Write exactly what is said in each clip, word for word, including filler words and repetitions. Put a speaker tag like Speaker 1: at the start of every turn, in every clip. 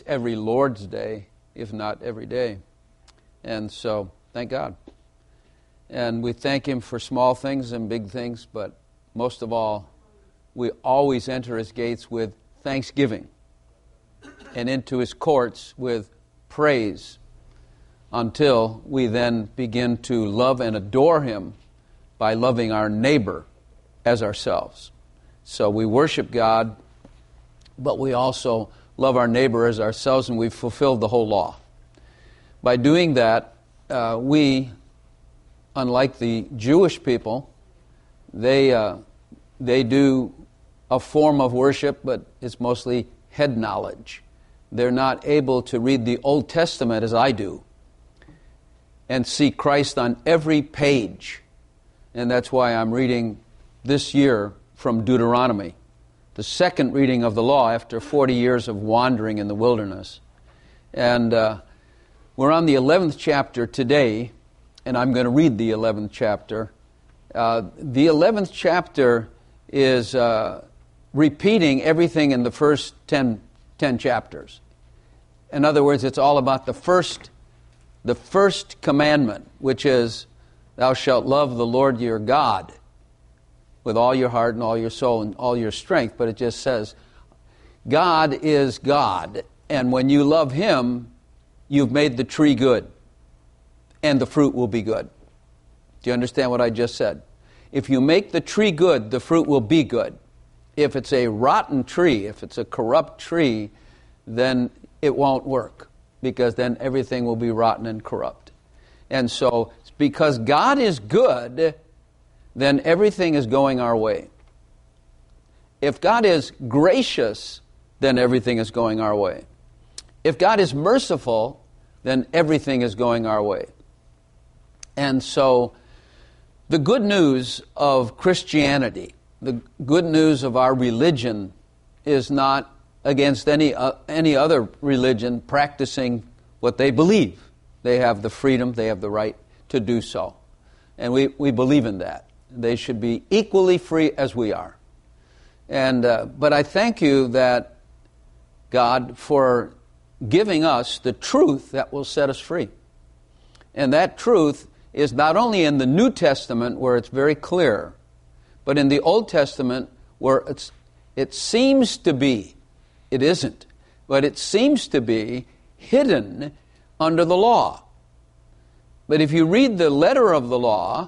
Speaker 1: least every Lord's Day, if not every day. And so, thank God. And we thank Him for small things and big things, but most of all, we always enter His gates with thanksgiving and into His courts with praise until we then begin to love and adore Him by loving our neighbor as ourselves. So we worship God, but we also love our neighbor as ourselves, and we've fulfilled the whole law. By doing that, uh, we, unlike the Jewish people, they uh, they do a form of worship, but it's mostly head knowledge. They're not able to read the Old Testament as I do and see Christ on every page. And that's why I'm reading this year from Deuteronomy, the second reading of the law after forty years of wandering in the wilderness. And uh, we're on the eleventh chapter today, and I'm going to read the eleventh chapter. Uh, the eleventh chapter is uh, repeating everything in the first ten, ten chapters. In other words, it's all about the first, the first commandment, which is, thou shalt love the Lord your God with all your heart and all your soul and all your strength. But it just says, God is God, and when you love Him, you've made the tree good, and the fruit will be good. Do you understand what I just said? If you make the tree good, the fruit will be good. If it's a rotten tree, if it's a corrupt tree, then it won't work, because then everything will be rotten and corrupt. And so, because God is good, then everything is going our way. If God is gracious, then everything is going our way. If God is merciful, then everything is going our way. And so, the good news of Christianity, the good news of our religion, is not against any uh, any other religion practicing what they believe. They have the freedom, they have the right to do so. And we, we believe in that. They should be equally free as we are. And uh, but I thank you that, God, for giving us the truth that will set us free. And that truth is not only in the New Testament, where it's very clear, but in the Old Testament, where it's it seems to be, it isn't, but it seems to be hidden under the law. But if you read the letter of the law,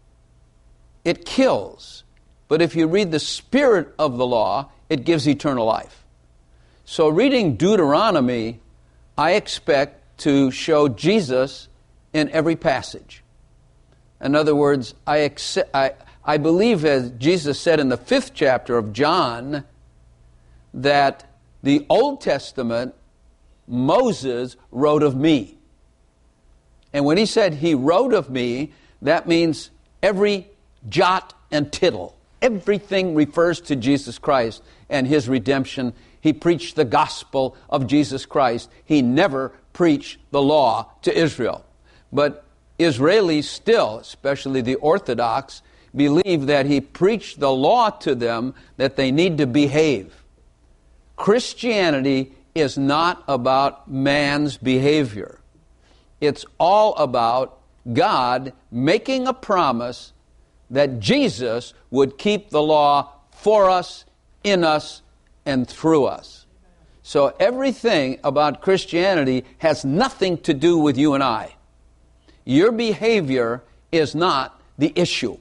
Speaker 1: it kills. But if you read the spirit of the law, it gives eternal life. So reading Deuteronomy, I expect to show Jesus in every passage. In other words, I, accept, I, I believe, as Jesus said in the fifth chapter of John, that the Old Testament, Moses wrote of me. And when he said he wrote of me, that means every jot and tittle. Everything refers to Jesus Christ and His redemption. He preached the gospel of Jesus Christ. He never preached the law to Israel. But Israelis still, especially the Orthodox, believe that He preached the law to them, that they need to behave. Christianity is not about man's behavior. It's all about God making a promise that Jesus would keep the law for us, in us, and through us. So everything about Christianity has nothing to do with you and I. Your behavior is not the issue.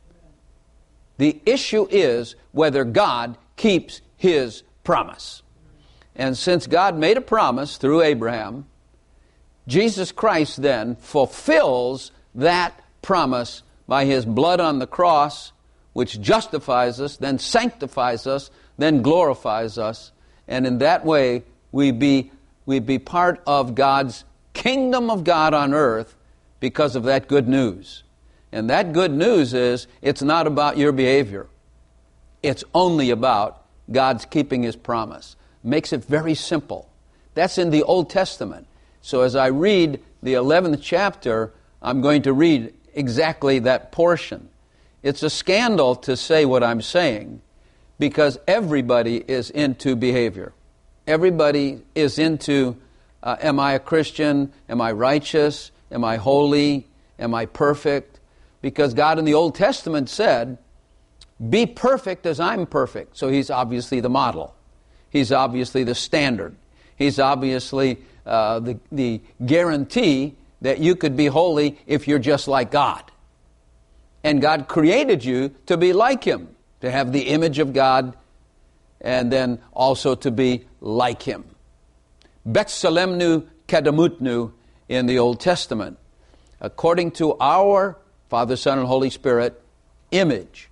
Speaker 1: The issue is whether God keeps His promise. And since God made a promise through Abraham, Jesus Christ then fulfills that promise by His blood on the cross, which justifies us, then sanctifies us, then glorifies us. And in that way, we be, we be part of God's kingdom of God on earth because of that good news. And that good news is, it's not about your behavior. It's only about God's keeping His promise. Makes it very simple. That's in the Old Testament. So as I read the eleventh chapter, I'm going to read exactly that portion. It's a scandal to say what I'm saying, because everybody is into behavior. Everybody is into, uh, am I a Christian? Am I righteous? Am I holy? Am I perfect? Because God in the Old Testament said, be perfect as I'm perfect. So he's obviously the model. He's obviously the standard. He's obviously uh, the, the guarantee that you could be holy if you're just like God. And God created you to be like Him, to have the image of God, and then also to be like Him. Betsalemnu kadamutnu in the Old Testament. According to our Father, Son, and Holy Spirit image.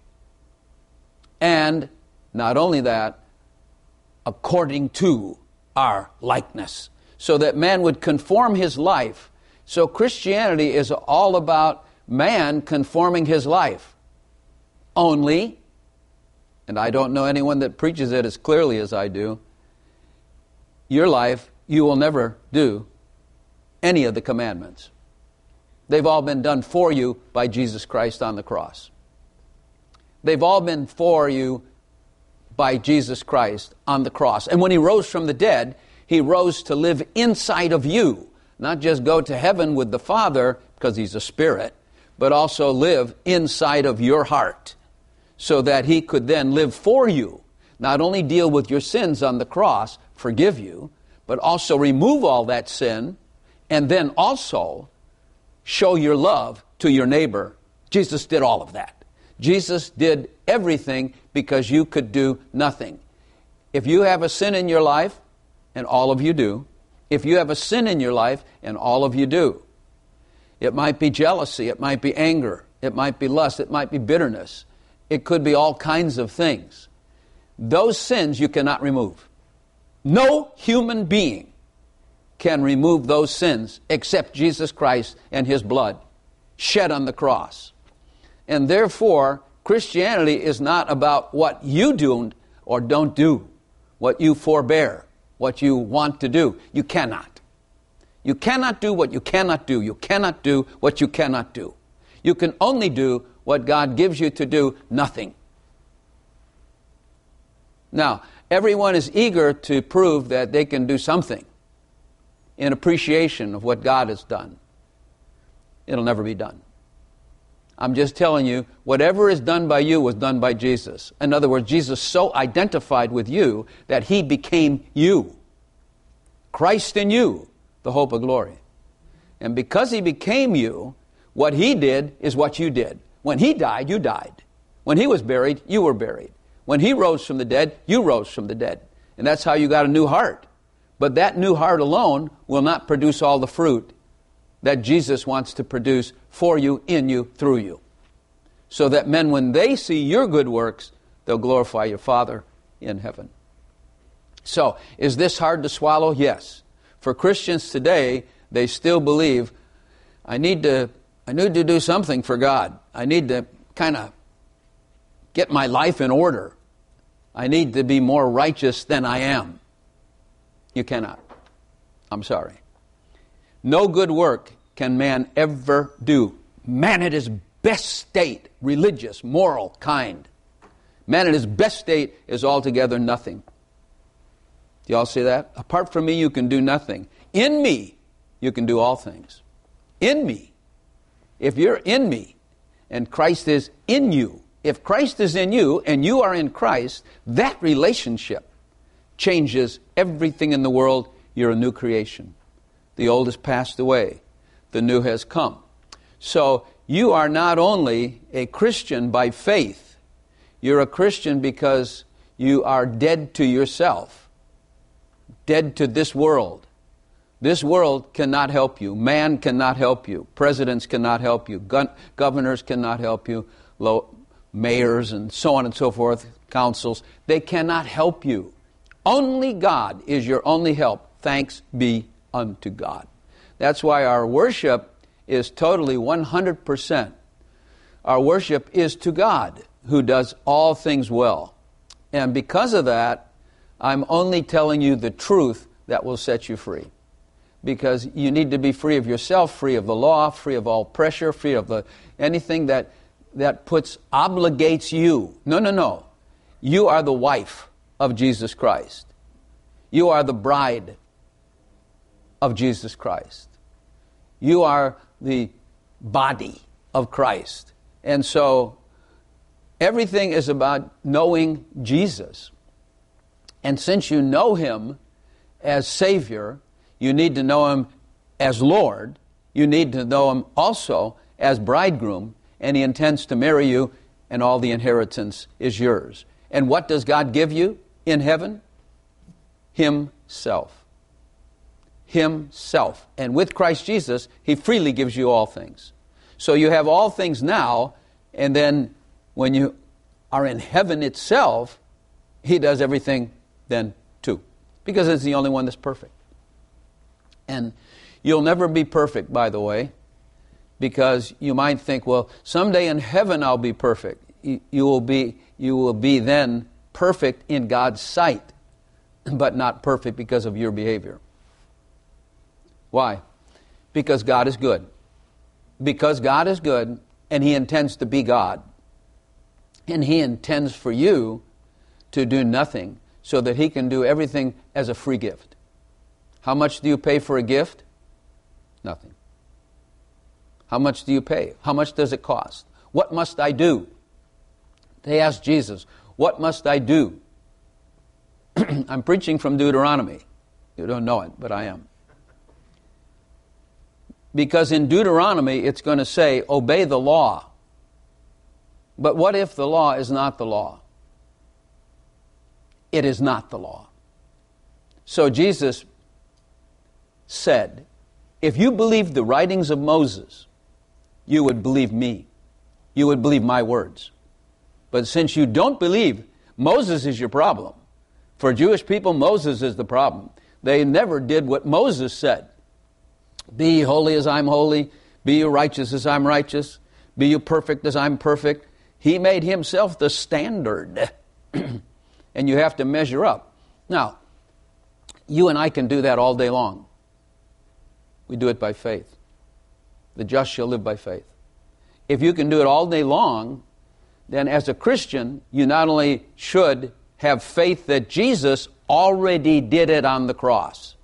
Speaker 1: And not only that, according to our likeness. So that man would conform his life. So Christianity is all about man conforming his life. Only, and I don't know anyone that preaches it as clearly as I do, your life, you will never do any of the commandments. They've all been done for you by Jesus Christ on the cross. They've all been for you by Jesus Christ on the cross. And when He rose from the dead, He rose to live inside of you. Not just go to heaven with the Father, because He's a spirit, but also live inside of your heart, so that He could then live for you. Not only deal with your sins on the cross, forgive you, but also remove all that sin, and then also show your love to your neighbor. Jesus did all of that. Jesus did everything because you could do nothing. If you have a sin in your life, and all of you do, if you have a sin in your life, and all of you do, it might be jealousy, it might be anger, it might be lust, it might be bitterness, it could be all kinds of things. Those sins you cannot remove. No human being can remove those sins except Jesus Christ and His blood shed on the cross. And therefore, Christianity is not about what you do or don't do, what you forbear, what you want to do. You cannot. You cannot do what you cannot do. You cannot do what you cannot do. You can only do what God gives you to do, nothing. Now, everyone is eager to prove that they can do something in appreciation of what God has done. It'll never be done. I'm just telling you, whatever is done by you was done by Jesus. In other words, Jesus so identified with you that He became you. Christ in you, the hope of glory. And because He became you, what He did is what you did. When He died, you died. When He was buried, you were buried. When He rose from the dead, you rose from the dead. And that's how you got a new heart. But that new heart alone will not produce all the fruit that Jesus wants to produce for you, in you, through you. So that men, when they see your good works, they'll glorify your Father in heaven. So, is this hard to swallow? Yes. For Christians today, they still believe, I need to, I need to do something for God. I need to kind of get my life in order. I need to be more righteous than I am. You cannot. I'm sorry. No good work can man ever do. Man at his best state, religious, moral, kind. Man at his best state is altogether nothing. Do you all see that? Apart from me, you can do nothing. In me, you can do all things. In me. If you're in me, and Christ is in you, if Christ is in you, and you are in Christ, that relationship changes everything in the world. You're a new creation. The old has passed away. The new has come. So you are not only a Christian by faith, you're a Christian because you are dead to yourself, dead to this world. This world cannot help you. Man cannot help you. Presidents cannot help you. Gun- governors cannot help you. Low- mayors and so on and so forth, councils, they cannot help you. Only God is your only help. Thanks be unto God. That's why our worship is totally one hundred percent. Our worship is to God, who does all things well. And because of that, I'm only telling you the truth that will set you free. Because you need to be free of yourself, free of the law, free of all pressure, free of the anything that that puts obligates you. No, no, no. You are the wife of Jesus Christ. You are the bride of Jesus Christ. You are the body of Christ. And so everything is about knowing Jesus. And since you know Him as Savior, you need to know Him as Lord. You need to know Him also as bridegroom. And He intends to marry you, and all the inheritance is yours. And what does God give you in heaven? Himself. Himself. And with Christ Jesus, He freely gives you all things. So you have all things now, and then when you are in heaven itself, He does everything then too. Because it's the only one that's perfect. And you'll never be perfect, by the way, because you might think, well, someday in heaven I'll be perfect. You, you will be, you will be then perfect in God's sight, but not perfect because of your behavior. Why? Because God is good. Because God is good, and He intends to be God. And He intends for you to do nothing so that He can do everything as a free gift. How much do you pay for a gift? Nothing. How much do you pay? How much does it cost? What must I do? They asked Jesus, what must I do? I'm preaching from Deuteronomy. You don't know it, but I am. Because in Deuteronomy, it's going to say, obey the law. But what if the law is not the law? It is not the law. So Jesus said, if you believed the writings of Moses, you would believe me. You would believe my words. But since you don't believe, Moses is your problem. For Jewish people, Moses is the problem. They never did what Moses said. Be ye holy as I'm holy. Be you righteous as I'm righteous. Be you perfect as I'm perfect. He made Himself the standard. And you have to measure up. Now, you and I can do that all day long. We do it by faith. The just shall live by faith. If you can do it all day long, then as a Christian, you not only should have faith that Jesus already did it on the cross.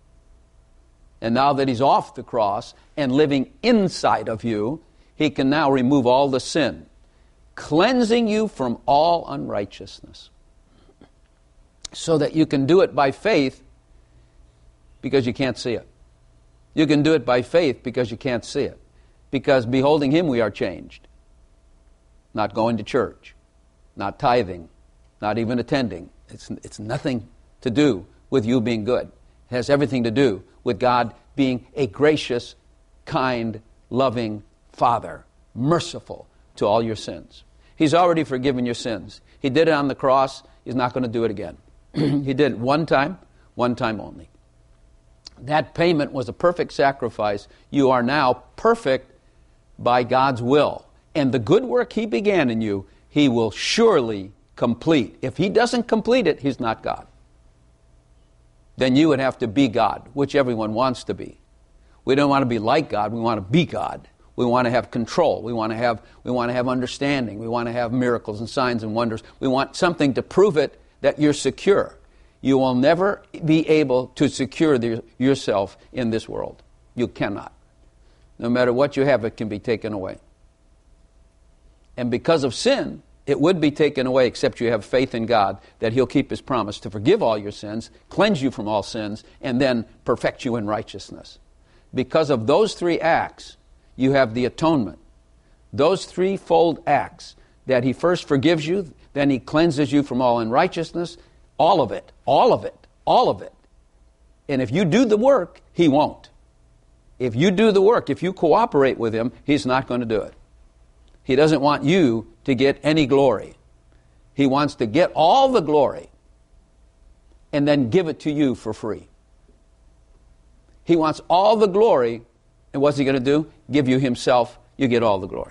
Speaker 1: And now that He's off the cross and living inside of you, He can now remove all the sin, cleansing you from all unrighteousness. So that you can do it by faith because you can't see it. You can do it by faith because you can't see it. Because beholding Him we are changed. Not going to church, not tithing, not even attending. It's, it's nothing to do with you being good. It has everything to do with God being a gracious, kind, loving Father, merciful to all your sins. He's already forgiven your sins. He did it on the cross. He's not going to do it again. He did it one time, one time only. That payment was a perfect sacrifice. You are now perfect by God's will. And the good work He began in you, He will surely complete. If He doesn't complete it, He's not God. Then you would have to be God, which everyone wants to be. We don't want to be like God. We want to be God. We want to have control. We want to have, we want to have understanding. We want to have miracles and signs and wonders. We want something to prove it that you're secure. You will never be able to secure the, yourself in this world. You cannot. No matter what you have, it can be taken away. And because of sin, it would be taken away except you have faith in God that He'll keep His promise to forgive all your sins, cleanse you from all sins, and then perfect you in righteousness. Because of those three acts, you have the atonement. Those threefold acts, that He first forgives you, then He cleanses you from all unrighteousness, all of it, all of it, all of it. And if you do the work, He won't. If you do the work, if you cooperate with Him, He's not going to do it. He doesn't want you to get any glory. He wants to get all the glory and then give it to you for free. He wants all the glory, and what's He going to do? Give you Himself. You get all the glory.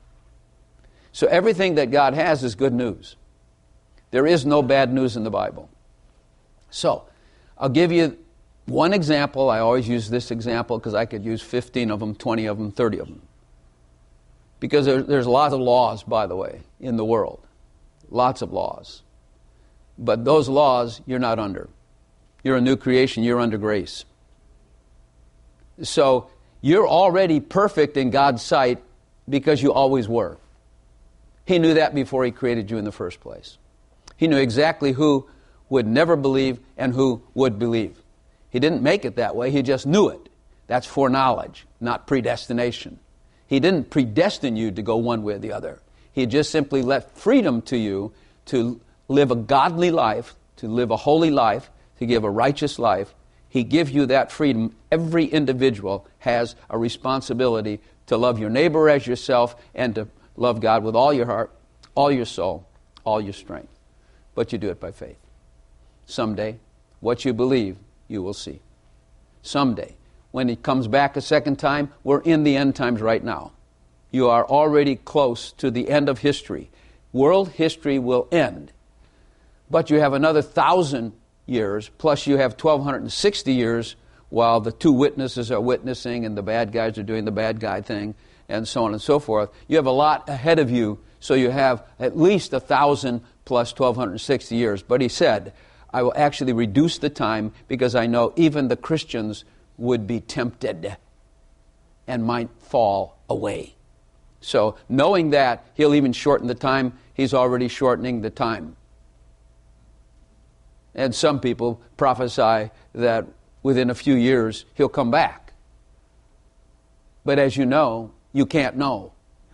Speaker 1: So everything that God has is good news. There is no bad news in the Bible. So, I'll give you one example. I always use this example because I could use fifteen of them, twenty of them, thirty of them. Because there, there's lots of laws, by the way, in the world. Lots of laws. But those laws, you're not under. You're a new creation. You're under grace. So you're already perfect in God's sight because you always were. He knew that before He created you in the first place. He knew exactly who would never believe and who would believe. He didn't make it that way. He just knew it. That's foreknowledge, not predestination. He didn't predestine you to go one way or the other. He just simply left freedom to you to live a godly life, to live a holy life, to give a righteous life. He gives you that freedom. Every individual has a responsibility to love your neighbor as yourself and to love God with all your heart, all your soul, all your strength. But you do it by faith. Someday, what you believe, you will see. Someday, when He comes back a second time, we're in the end times right now. You are already close to the end of history. World history will end. But you have another thousand years, plus you have twelve sixty years while the two witnesses are witnessing and the bad guys are doing the bad guy thing, and so on and so forth. You have a lot ahead of you, so you have at least a thousand plus twelve sixty years. But He said, I will actually reduce the time because I know even the Christians would be tempted and might fall away. So knowing that, He'll even shorten the time. He's already shortening the time. And some people prophesy that within a few years He'll come back. But as you know, you can't know.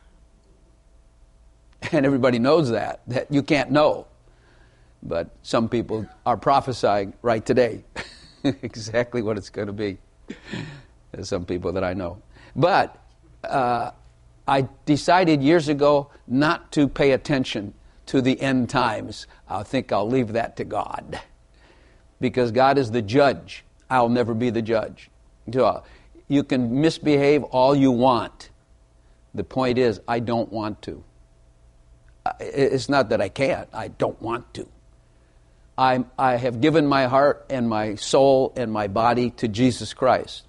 Speaker 1: And everybody knows that, that you can't know. But some people are prophesying right today exactly what it's going to be. There's some people that I know. But uh, I decided years ago not to pay attention to the end times. I think I'll leave that to God. Because God is the judge. I'll never be the judge. You can misbehave all you want. The point is, I don't want to. It's not that I can't. I don't want to. I, I have given my heart and my soul and my body to Jesus Christ.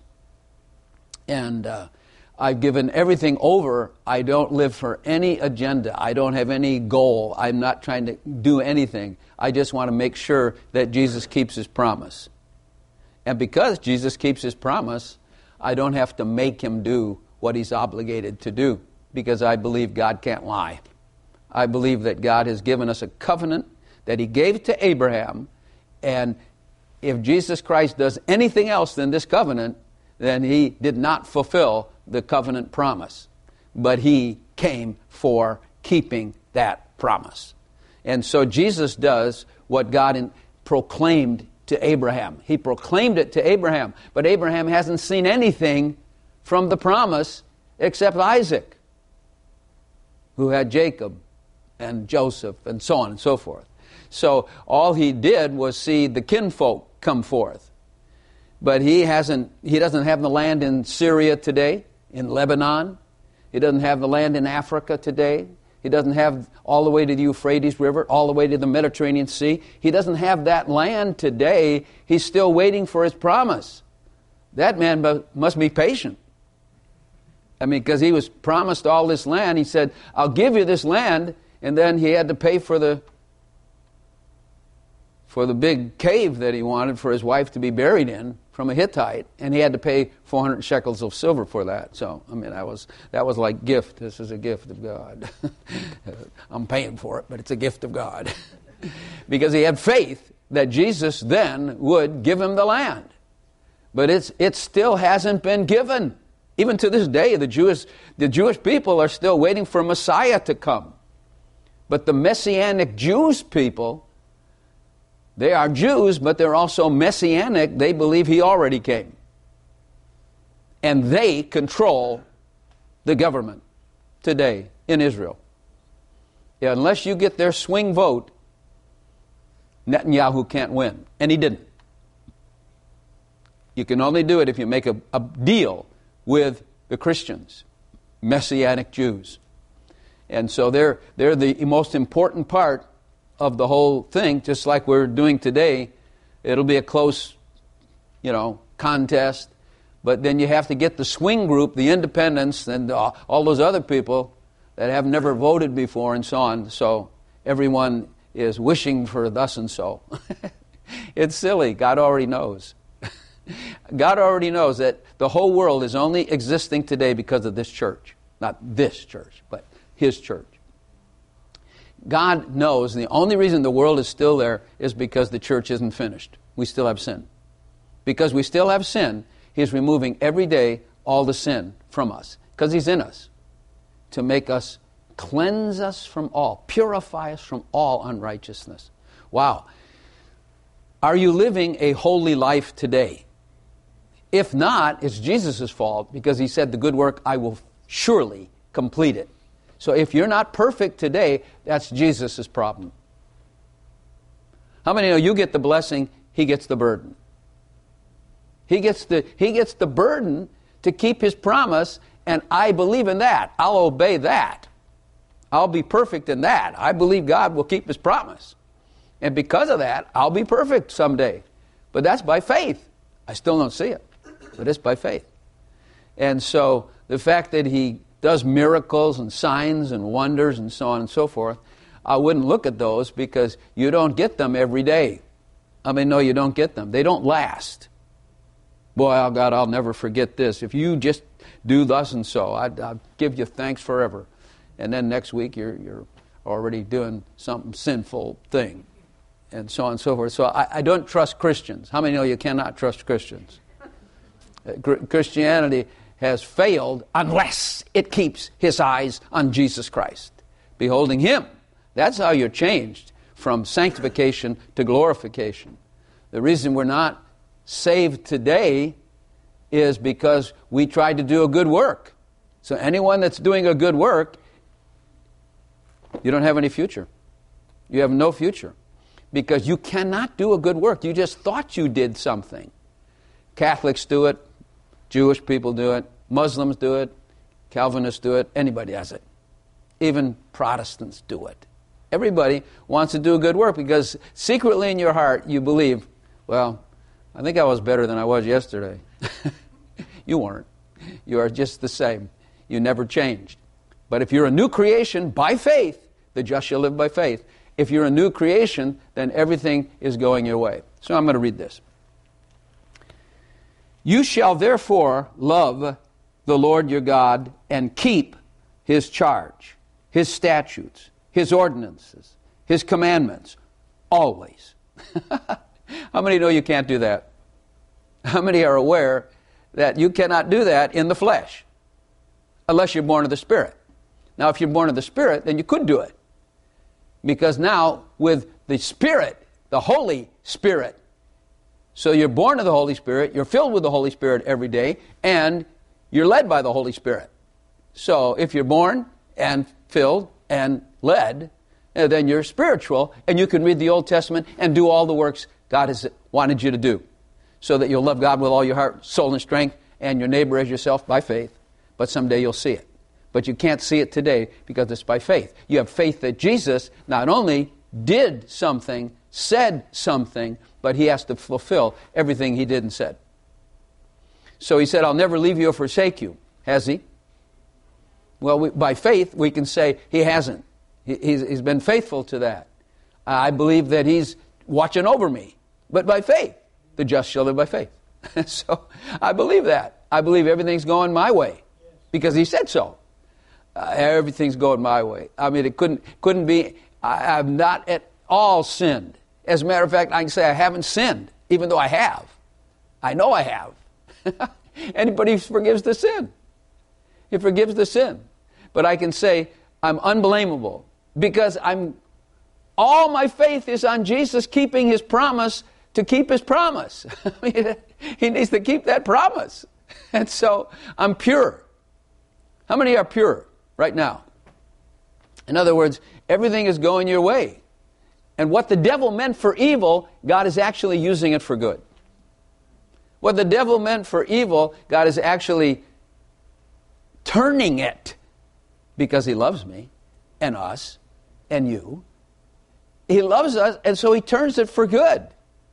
Speaker 1: And uh, I've given everything over. I don't live for any agenda. I don't have any goal. I'm not trying to do anything. I just want to make sure that Jesus keeps His promise. And because Jesus keeps His promise, I don't have to make Him do what He's obligated to do, because I believe God can't lie. I believe that God has given us a covenant that He gave to Abraham, and if Jesus Christ does anything else than this covenant, then He did not fulfill the covenant promise. But He came for keeping that promise. And so Jesus does what God in, proclaimed to Abraham. He proclaimed it to Abraham, but Abraham hasn't seen anything from the promise except Isaac, who had Jacob and Joseph and so on and so forth. So all he did was see the kinfolk come forth. But he hasn't. He doesn't have the land in Syria today, in Lebanon. He doesn't have the land in Africa today. He doesn't have all the way to the Euphrates River, all the way to the Mediterranean Sea. He doesn't have that land today. He's still waiting for His promise. That man must be patient. I mean, because he was promised all this land. He said, I'll give you this land. And then he had to pay for the for the big cave that he wanted for his wife to be buried in from a Hittite, and he had to pay four hundred shekels of silver for that. So, I mean, that was that was like gift. This is a gift of God. I'm paying for it, but it's a gift of God. Because he had faith that Jesus then would give him the land. But it's it still hasn't been given. Even to this day, the Jewish the Jewish people are still waiting for Messiah to come. But the Messianic Jews people, they are Jews, but they're also Messianic. They believe He already came. And they control the government today in Israel. Yeah, unless you get their swing vote, Netanyahu can't win. And he didn't. You can only do it if you make a, a deal with the Christians, Messianic Jews. And so they're they're the most important part of the whole thing, just like we're doing today. It'll be a close, you know, contest. But then you have to get the swing group, the independents, and uh, all those other people that have never voted before and so on. So everyone is wishing for thus and so. It's silly. God already knows. God already knows that the whole world is only existing today because of this church. Not this church, but His church. God knows the only reason the world is still there is because the church isn't finished. We still have sin. Because we still have sin, He's removing every day all the sin from us. Because He's in us. To make us, cleanse us from all, purify us from all unrighteousness. Wow. Are you living a holy life today? If not, it's Jesus' fault, because He said, the good work I will surely complete it. So if you're not perfect today, that's Jesus' problem. How many know you get the blessing, He gets the burden? He gets the, he gets the burden to keep His promise, and I believe in that. I'll obey that. I'll be perfect in that. I believe God will keep His promise. And because of that, I'll be perfect someday. But that's by faith. I still don't see it, but it's by faith. And so the fact that He does miracles and signs and wonders and so on and so forth, I wouldn't look at those, because you don't get them every day. I mean, no, you don't get them. They don't last. Boy, oh God, I'll never forget this. If you just do thus and so, I'd, I'd give you thanks forever. And then next week you're you're already doing some sinful thing, and so on and so forth. So I, I don't trust Christians. How many know you cannot trust Christians? Uh, Christianity has failed unless it keeps his eyes on Jesus Christ, beholding Him. That's how you're changed from sanctification to glorification. The reason we're not saved today is because we tried to do a good work. So anyone that's doing a good work, you don't have any future. You have no future. Because you cannot do a good work. You just thought you did something. Catholics do it. Jewish people do it. Muslims do it. Calvinists do it. Anybody does it. Even Protestants do it. Everybody wants to do a good work because secretly in your heart you believe, well, I think I was better than I was yesterday. You weren't. You are just the same. You never changed. But if you're a new creation by faith, the just shall live by faith. If you're a new creation, then everything is going your way. So I'm going to read this. You shall therefore love the Lord your God and keep His charge, His statutes, His ordinances, His commandments, always. How many know you can't do that? How many are aware that you cannot do that in the flesh unless you're born of the Spirit? Now, if you're born of the Spirit, then you could do it. Because now, with the Spirit, the Holy Spirit, so you're born of the Holy Spirit, you're filled with the Holy Spirit every day, and you're led by the Holy Spirit. So if you're born and filled and led, then you're spiritual, and you can read the Old Testament and do all the works God has wanted you to do, so that you'll love God with all your heart, soul, and strength, and your neighbor as yourself by faith. But someday you'll see it. But you can't see it today because it's by faith. You have faith that Jesus not only did something, said something, but He has to fulfill everything He did and said. So He said, I'll never leave you or forsake you. Has He? Well, we, by faith, we can say He hasn't. He, he's, he's been faithful to that. I believe that He's watching over me. But by faith, the just shall live by faith. So I believe that. I believe everything's going my way because He said so. Uh, everything's going my way. I mean, it couldn't couldn't be. I have not at all sinned. As a matter of fact, I can say I haven't sinned, even though I have. I know I have. And but He forgives the sin. He forgives the sin. But I can say I'm unblameable because I'm. All my faith is on Jesus keeping His promise to keep His promise. I mean, He needs to keep that promise. And so I'm pure. How many are pure right now? In other words, everything is going your way. And what the devil meant for evil, God is actually using it for good. What the devil meant for evil, God is actually turning it because He loves me and us and you. He loves us, and so He turns it for good.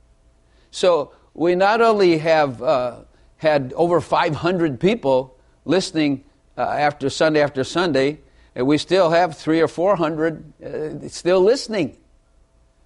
Speaker 1: So we not only have uh, had over five hundred people listening uh, after Sunday after Sunday, and we still have three or four hundred uh, still listening.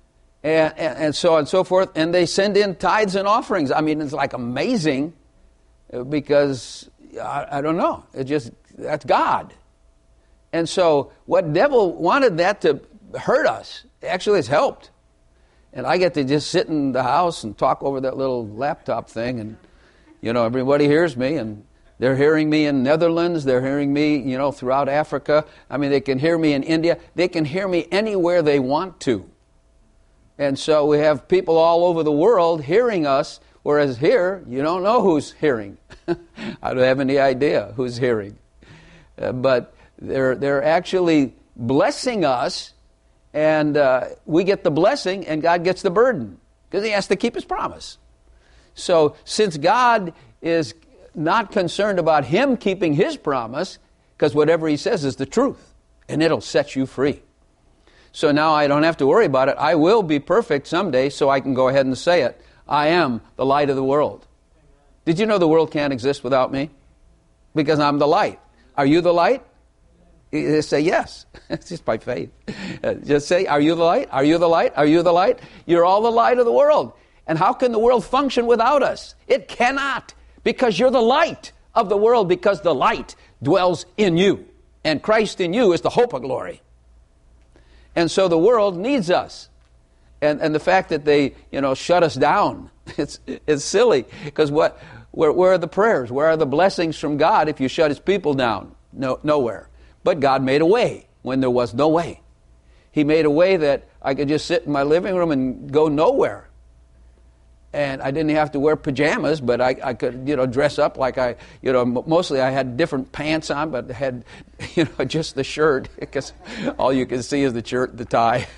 Speaker 1: and, and, and so on and so forth. And they send in tithes and offerings. I mean, it's like amazing because, I, I don't know, it just, that's God. And so what devil wanted that to hurt us, actually it's helped. And I get to just sit in the house and talk over that little laptop thing, and, you know, everybody hears me, and they're hearing me in Netherlands, they're hearing me, you know, throughout Africa. I mean, they can hear me in India. They can hear me anywhere they want to. And so we have people all over the world hearing us, whereas here, you don't know who's hearing. I don't have any idea who's hearing. Uh, but they're they're actually blessing us, and uh, we get the blessing, and God gets the burden, because he has to keep his promise. So since God is not concerned about him keeping his promise, because whatever he says is the truth, and it'll set you free. So now I don't have to worry about it. I will be perfect someday, so I can go ahead and say it. I am the light of the world. Did you know the world can't exist without me? Because I'm the light. Are you the light? You say yes. It's just by faith. Uh, just say, are you the light? Are you the light? Are you the light? You're all the light of the world. And how can the world function without us? It cannot, because you're the light of the world, because the light dwells in you. And Christ in you is the hope of glory. And so the world needs us. And and the fact that they, you know, shut us down, it's it's silly. Because what where, where are the prayers? Where are the blessings from God if you shut his people down? No, nowhere. But God made a way when there was no way. He made a way that I could just sit in my living room and go nowhere. And I didn't have to wear pajamas, but I, I could, you know, dress up like I, you know, mostly I had different pants on, but had, you know, just the shirt, because all you can see is the shirt, the tie.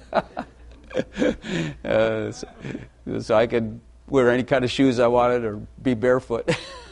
Speaker 1: uh, so, so I could wear any kind of shoes I wanted or be barefoot.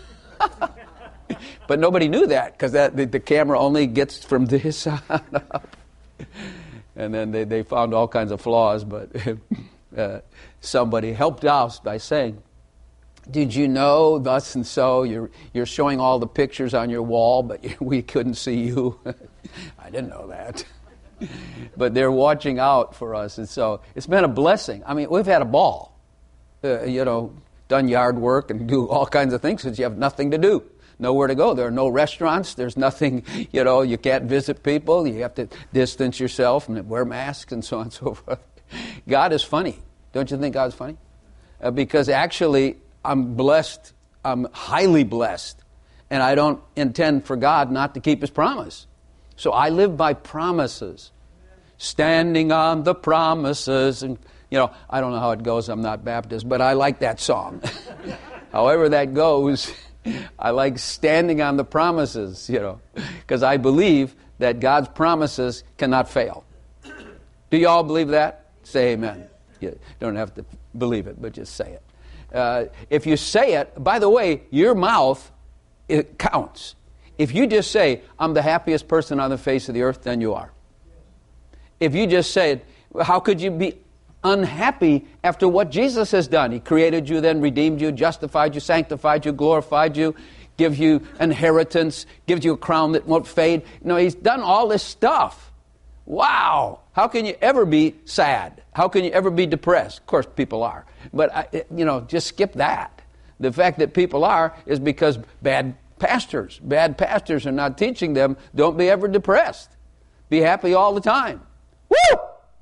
Speaker 1: But nobody knew that, because that the, the camera only gets from this on up. And then they, they found all kinds of flaws, but uh, somebody helped us by saying, did you know thus and so? You're, you're showing all the pictures on your wall, but we couldn't see you. I didn't know that. But they're watching out for us, and so it's been a blessing. I mean, we've had a ball, uh, you know, done yard work and do all kinds of things because you have nothing to do. Nowhere to go. There are no restaurants. There's nothing, you know, you can't visit people. You have to distance yourself and wear masks and so on and so forth. God is funny. Don't you think God's funny? Uh, because actually, I'm blessed. I'm highly blessed. And I don't intend for God not to keep his promise. So I live by promises. Standing on the promises. And, you know, I don't know how it goes. I'm not Baptist, but I like that song. However that goes, I like standing on the promises, you know, because I believe that God's promises cannot fail. Do you all believe that? Say amen. You don't have to believe it, but just say it. Uh, if you say it, by the way, your mouth, it counts. If you just say, I'm the happiest person on the face of the earth, then you are. If you just say it, how could you be unhappy after what Jesus has done? He created you, then redeemed you, justified you, sanctified you, glorified you, give you inheritance, gives you a crown that won't fade. You know, he's done all this stuff. Wow! How can you ever be sad? How can you ever be depressed? Of course, people are. But, I, you know, just skip that. The fact that people are is because bad pastors, bad pastors are not teaching them, don't be ever depressed. Be happy all the time. Woo!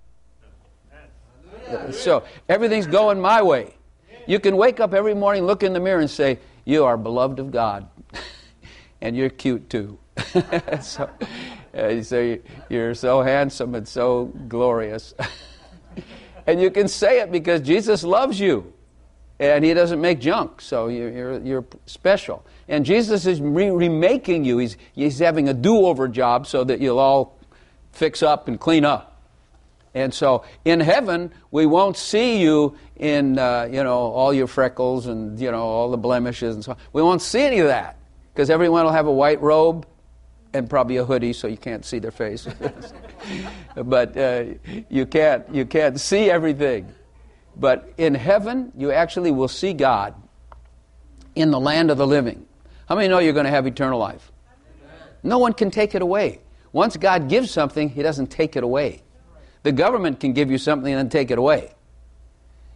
Speaker 1: So everything's going my way. You can wake up every morning, look in the mirror and say, you are beloved of God. And you're cute too. so, uh, so you're so handsome and so glorious. And you can say it because Jesus loves you. And he doesn't make junk, so you're, you're, you're special. And Jesus is re- remaking you. He's, he's having a do-over job so that you'll all fix up and clean up. And so in heaven, we won't see you in, uh, you know, all your freckles and, you know, all the blemishes and so on. We won't see any of that because everyone will have a white robe and probably a hoodie so you can't see their face. But uh, you can't, you can't see everything. But in heaven, you actually will see God in the land of the living. How many know you're going to have eternal life? No one can take it away. Once God gives something, he doesn't take it away. The government can give you something and then take it away.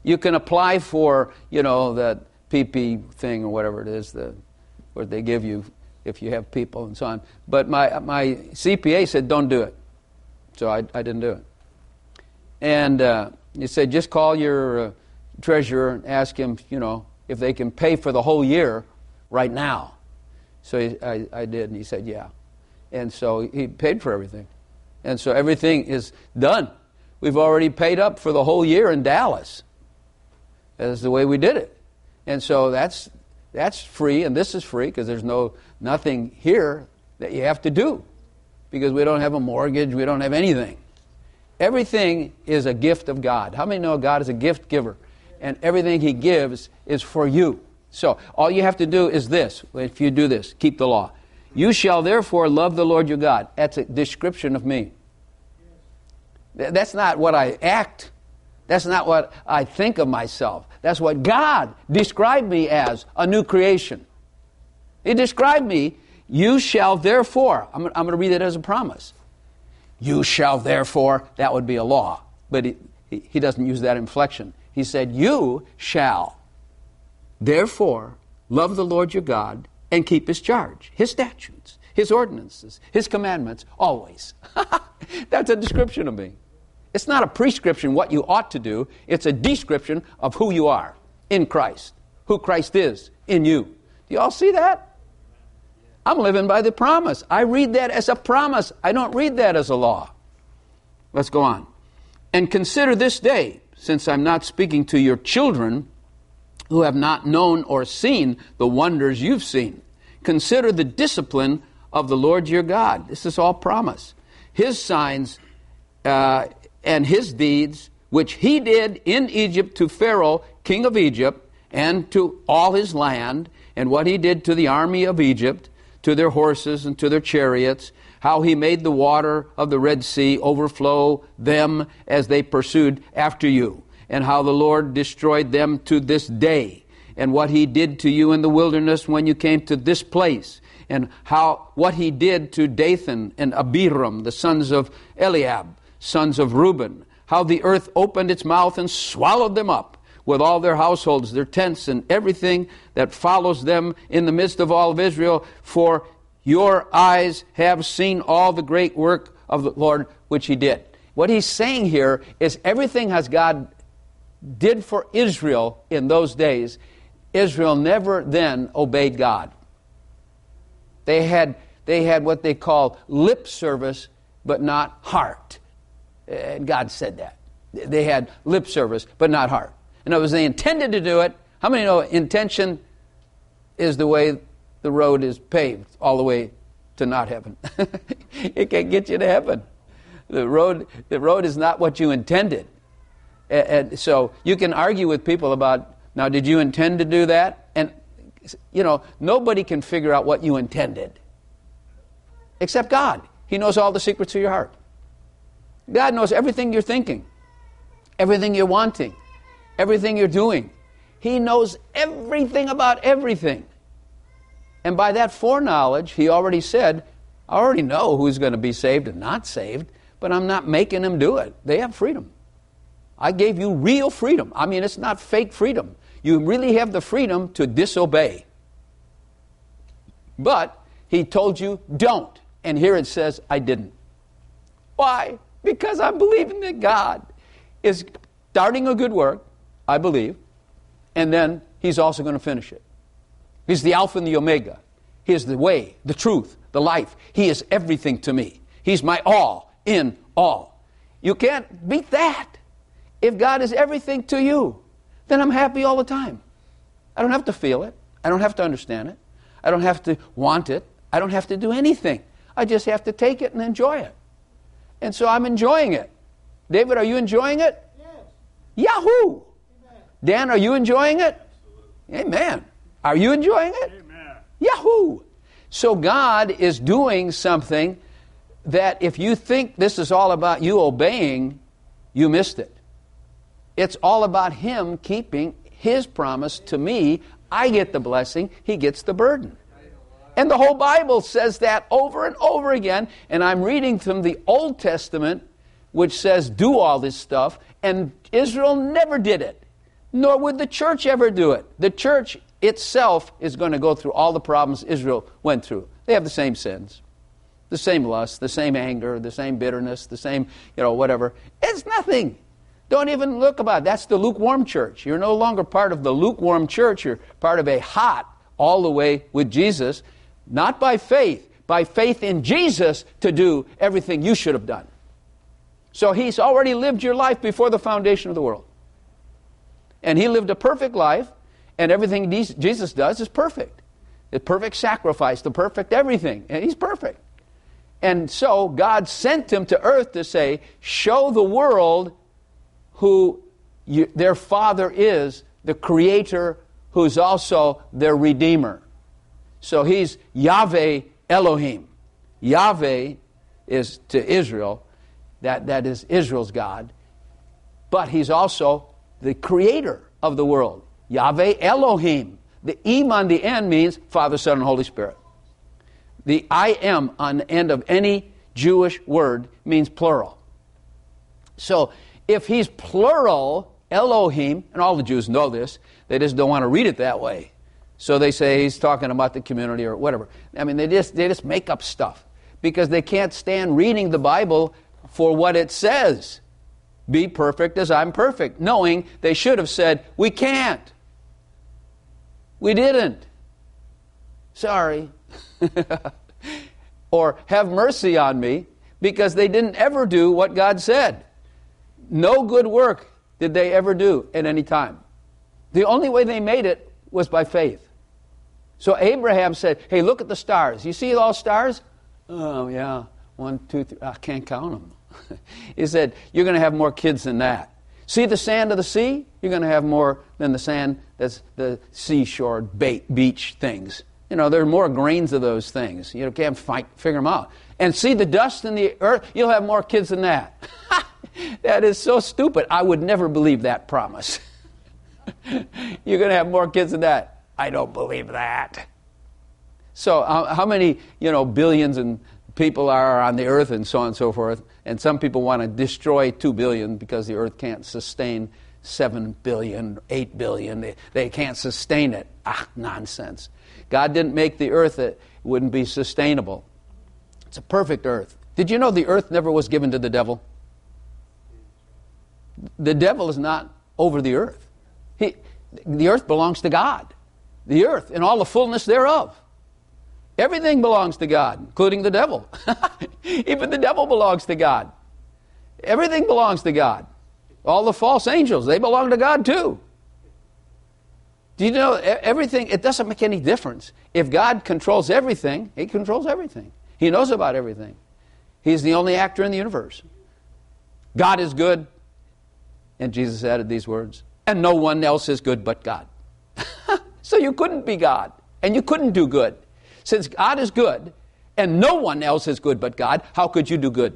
Speaker 1: You can apply for, you know, that P P thing or whatever it is, the what they give you if you have people and so on. But my my C P A said, don't do it. So I, I didn't do it. And uh, he said, just call your uh, treasurer and ask him, you know, if they can pay for the whole year right now. So he, I, I did, and he said, yeah. And so he paid for everything. And so everything is done. We've already paid up for the whole year in Dallas. That's the way we did it. And so that's that's free, and this is free because there's no nothing here that you have to do because we don't have a mortgage, we don't have anything. Everything is a gift of God. How many know God is a gift giver? And everything He gives is for you. So all you have to do is this. If you do this, keep the law. You shall therefore love the Lord your God. That's a description of me. That's not what I act. That's not what I think of myself. That's what God described me as, a new creation. He described me, you shall therefore, I'm, I'm going to read it as a promise. You shall therefore, that would be a law. But he, he, he doesn't use that inflection. He said, you shall therefore love the Lord your God and keep His charge, His statutes, His ordinances, His commandments, always. That's a description of me. It's not a prescription what you ought to do. It's a description of who you are in Christ, who Christ is in you. Do you all see that? I'm living by the promise. I read that as a promise. I don't read that as a law. Let's go on. And consider this day, since I'm not speaking to your children who have not known or seen the wonders you've seen. Consider the discipline of the Lord your God. This is all promise. His signs uh, and His deeds, which He did in Egypt to Pharaoh, king of Egypt, and to all his land, and what He did to the army of Egypt, to their horses and to their chariots, how He made the water of the Red Sea overflow them as they pursued after you, and how the Lord destroyed them to this day, and what He did to you in the wilderness when you came to this place, and how what He did to Dathan and Abiram, the sons of Eliab, sons of Reuben, how the earth opened its mouth and swallowed them up, with all their households, their tents, and everything that follows them in the midst of all of Israel. For your eyes have seen all the great work of the Lord which He did. What he's saying here is everything as God did for Israel in those days, Israel never then obeyed God. They had, they had what they call lip service, but not heart. And God said that. They had lip service, but not heart. In other words, they intended to do it. How many know intention is the way the road is paved all the way to not heaven? It can't get you to heaven. The road, the road is not what you intended. And, and so you can argue with people about, now, did you intend to do that? And, you know, nobody can figure out what you intended except God. He knows all the secrets of your heart. God knows everything you're thinking, everything you're wanting, everything you're doing. He knows everything about everything. And by that foreknowledge, He already said, I already know who's going to be saved and not saved, but I'm not making them do it. They have freedom. I gave you real freedom. I mean, it's not fake freedom. You really have the freedom to disobey. But He told you, don't. And here it says, I didn't. Why? Because I'm believing that God is starting a good work, I believe, and then He's also going to finish it. He's the Alpha and the Omega. He is the way, the truth, the life. He is everything to me. He's my all in all. You can't beat that. If God is everything to you, then I'm happy all the time. I don't have to feel it. I don't have to understand it. I don't have to want it. I don't have to do anything. I just have to take it and enjoy it. And so I'm enjoying it. David, are you enjoying it? Yes. Yahoo! Amen. Dan, are you enjoying it? Absolutely. Amen. Are you enjoying it? Amen. Yahoo! So God is doing something that if you think this is all about you obeying, you missed it. It's all about Him keeping His promise to me. I get the blessing, He gets the burden. And the whole Bible says that over and over again. And I'm reading from the Old Testament, which says do all this stuff. And Israel never did it. nor would the church ever do it. The church itself is going to go through all the problems Israel went through. They have the same sins, the same lust, the same anger, the same bitterness, the same, you know, whatever. It's nothing. Don't even look about it. That's the lukewarm church. You're no longer part of the lukewarm church. You're part of a hot, all the way with Jesus, not by faith, by faith in Jesus to do everything you should have done. So he's already lived your life before the foundation of the world. And he lived a perfect life, and everything Jesus does is perfect. The perfect sacrifice, the perfect everything. And he's perfect. And so God sent him to earth to say, show the world who you, their Father is, the Creator, who's also their Redeemer. So he's Yahweh Elohim. Yahweh is to Israel, that, that is Israel's God. But he's also the Creator of the world. Yahweh Elohim. The Im on the end means Father, Son, and Holy Spirit. The I am on the end of any Jewish word means plural. So if he's plural, Elohim, and all the Jews know this, they just don't want to read it that way. So they say he's talking about the community or whatever. I mean, they just they just make up stuff because they can't stand reading the Bible for what it says. Be perfect as I'm perfect, knowing they should have said, we can't. We didn't. Sorry. Or have mercy on me, because they didn't ever do what God said. No good work did they ever do at any time. The only way they made it was by faith. So Abraham said, hey, look at the stars. You see all stars? Oh, yeah. One, two, three. I can't count them. He said, you're going to have more kids than that. See the sand of the sea? You're going to have more than the sand that's the seashore bait, beach things. You know, there are more grains of those things. You can't fight, figure them out. And see the dust in the earth? You'll have more kids than that. That is so stupid. I would never believe that promise. You're going to have more kids than that. I don't believe that. So uh, how many, you know, billions and people are on the earth and so on and so forth, and some people want to destroy two billion because the earth can't sustain seven billion, eight billion. They, they can't sustain it. Ah, nonsense. God didn't make the earth that wouldn't be sustainable. It's a perfect earth. Did you know the earth never was given to the devil? The devil is not over the earth. He, the earth belongs to God. The earth and all the fullness thereof. Everything belongs to God, including the devil. Even the devil belongs to God. Everything belongs to God. All the false angels, they belong to God too. Do you know everything? It doesn't make any difference. If God controls everything, He controls everything. He knows about everything. He's the only actor in the universe. God is good. And Jesus added these words, and no one else is good but God. So you couldn't be God, and you couldn't do good. Since God is good, and no one else is good but God, how could you do good?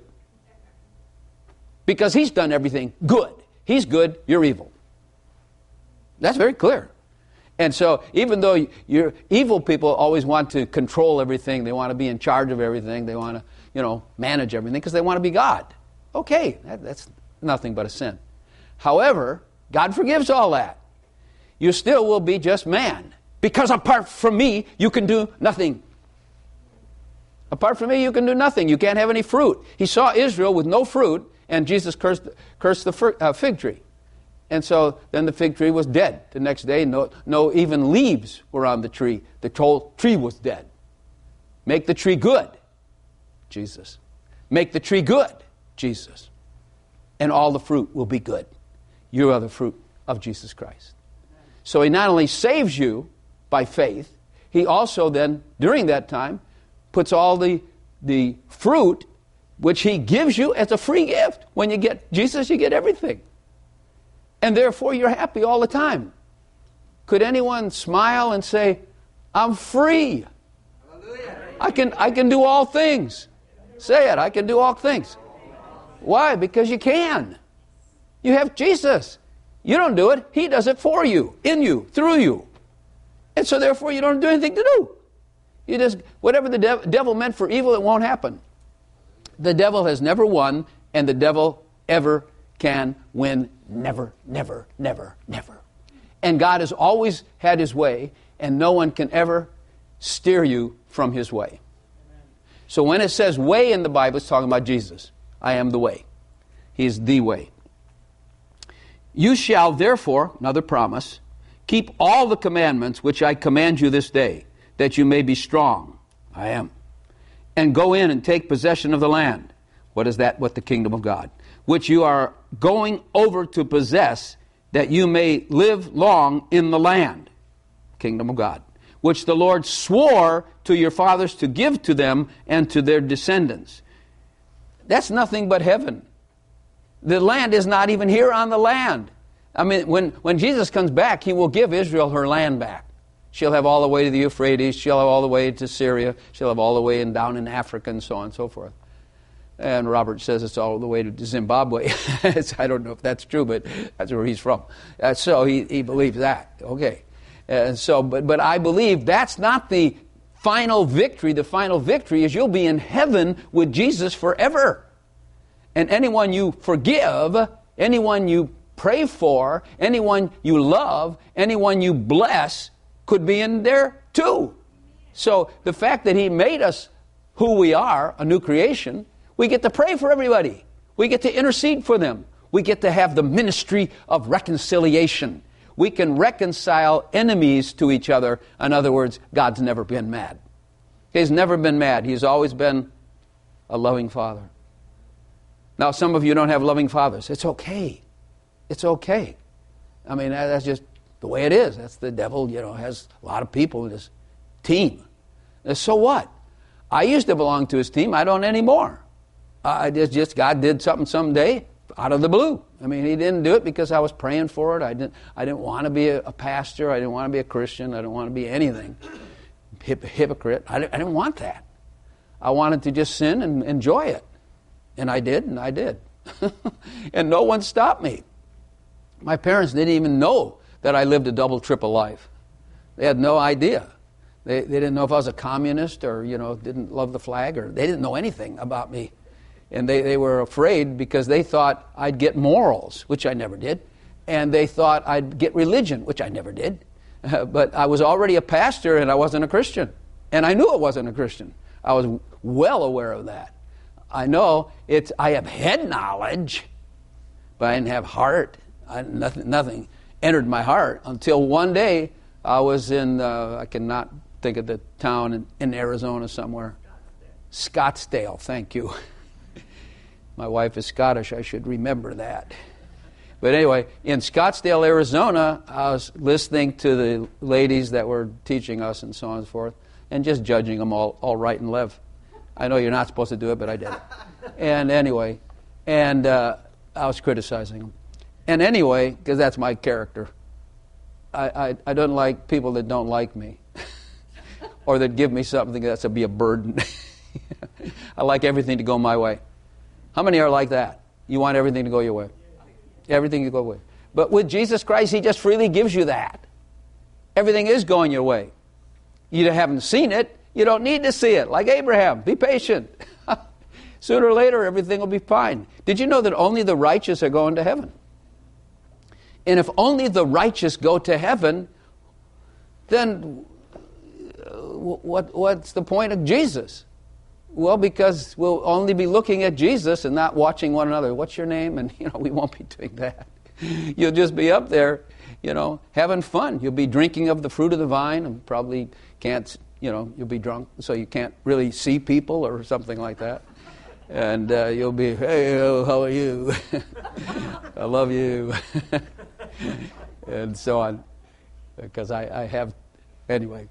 Speaker 1: Because He's done everything good. He's good, you're evil. That's very clear. And so even though you're evil, people always want to control everything. They want to be in charge of everything. They want to, you know, manage everything because they want to be God. Okay, that, that's nothing but a sin. However, God forgives all that. You still will be just man. Because apart from me, you can do nothing. Apart from me, you can do nothing. You can't have any fruit. He saw Israel with no fruit, and Jesus cursed, cursed the fig tree. And so then the fig tree was dead. The next day, no, no even leaves were on the tree. The whole tree was dead. Make the tree good, Jesus. Make the tree good, Jesus. And all the fruit will be good. You are the fruit of Jesus Christ. So He not only saves you by faith, He also then, during that time, puts all the, the fruit which He gives you as a free gift. When you get Jesus, you get everything. And therefore, you're happy all the time. Could anyone smile and say, I'm free? Hallelujah. I can, I can do all things. Say it, I can do all things. Why? Because you can. You have Jesus. You don't do it. He does it for you, in you, through you. And so therefore you don't do anything to do. You just, whatever the dev- devil meant for evil, it won't happen. The devil has never won, and the devil ever can win. Never, never, never, never. And God has always had his way, and no one can ever steer you from his way. Amen. So when it says way in the Bible, it's talking about Jesus. I am the way. He is the way. You shall therefore, another promise, keep all the commandments which I command you this day, that you may be strong. I am. And go in and take possession of the land. What is that? What the kingdom of God. Which you are going over to possess, that you may live long in the land. Kingdom of God. Which the Lord swore to your fathers to give to them and to their descendants. That's nothing but heaven. The land is not even here on the land. I mean, when, when Jesus comes back, he will give Israel her land back. She'll have all the way to the Euphrates. She'll have all the way to Syria. She'll have all the way in, down in Africa and so on and so forth. And Robert says it's all the way to Zimbabwe. I don't know if that's true, but that's where he's from. Uh, so he, he believes that. Okay. And so, but, but I believe that's not the final victory. The final victory is you'll be in heaven with Jesus forever. And anyone you forgive, anyone you pray for, anyone you love, anyone you bless could be in there too. So the fact that he made us who we are, a new creation, we get to pray for everybody. We get to intercede for them. We get to have the ministry of reconciliation. We can reconcile enemies to each other. In other words, God's never been mad. He's never been mad. He's always been a loving Father. Now, some of you don't have loving fathers. It's okay. It's okay. I mean, that's just the way it is. That's the devil, you know, has a lot of people in his team. And so what? I used to belong to his team. I don't anymore. I just, just God did something someday out of the blue. I mean, he didn't do it because I was praying for it. I didn't. I didn't want to be a, a pastor. I didn't want to be a Christian. I didn't want to be anything. Hip, hypocrite. I didn't, I didn't want that. I wanted to just sin and enjoy it. And I did, and I did. And no one stopped me. My parents didn't even know that I lived a double, triple life. They had no idea. They, they didn't know if I was a communist or, you know, didn't love the flag, or they didn't know anything about me. And they, they were afraid because they thought I'd get morals, which I never did. And they thought I'd get religion, which I never did. Uh, but I was already a pastor and I wasn't a Christian. And I knew I wasn't a Christian. I was well aware of that. I know it's. I have head knowledge, but I didn't have heart. I, nothing, nothing entered my heart until one day I was in, uh, I cannot think of the town in, in Arizona somewhere. Scottsdale, thank you. My wife is Scottish, I should remember that. But anyway, in Scottsdale, Arizona, I was listening to the ladies that were teaching us and so on and so forth, and just judging them all, all right and left. I know you're not supposed to do it, but I did it. And anyway, and uh, I was criticizing them. And anyway, because that's my character, I, I, I don't like people that don't like me or that give me something that's to be a burden. I like everything to go my way. How many are like that? You want everything to go your way? Everything to go away. But with Jesus Christ, he just freely gives you that. Everything is going your way. You haven't seen it. You don't need to see it. Like Abraham, be patient. Sooner or later, everything will be fine. Did you know that only the righteous are going to heaven? And if only the righteous go to heaven, then what, what's the point of Jesus? Well, because we'll only be looking at Jesus and not watching one another. What's your name? And, you know, we won't be doing that. You'll just be up there, you know, having fun. You'll be drinking of the fruit of the vine and probably can't, you know, you'll be drunk, so you can't really see people or something like that. And uh, you'll be, hey, oh, how are you? I love you. And so on. Because I, I have, anyway.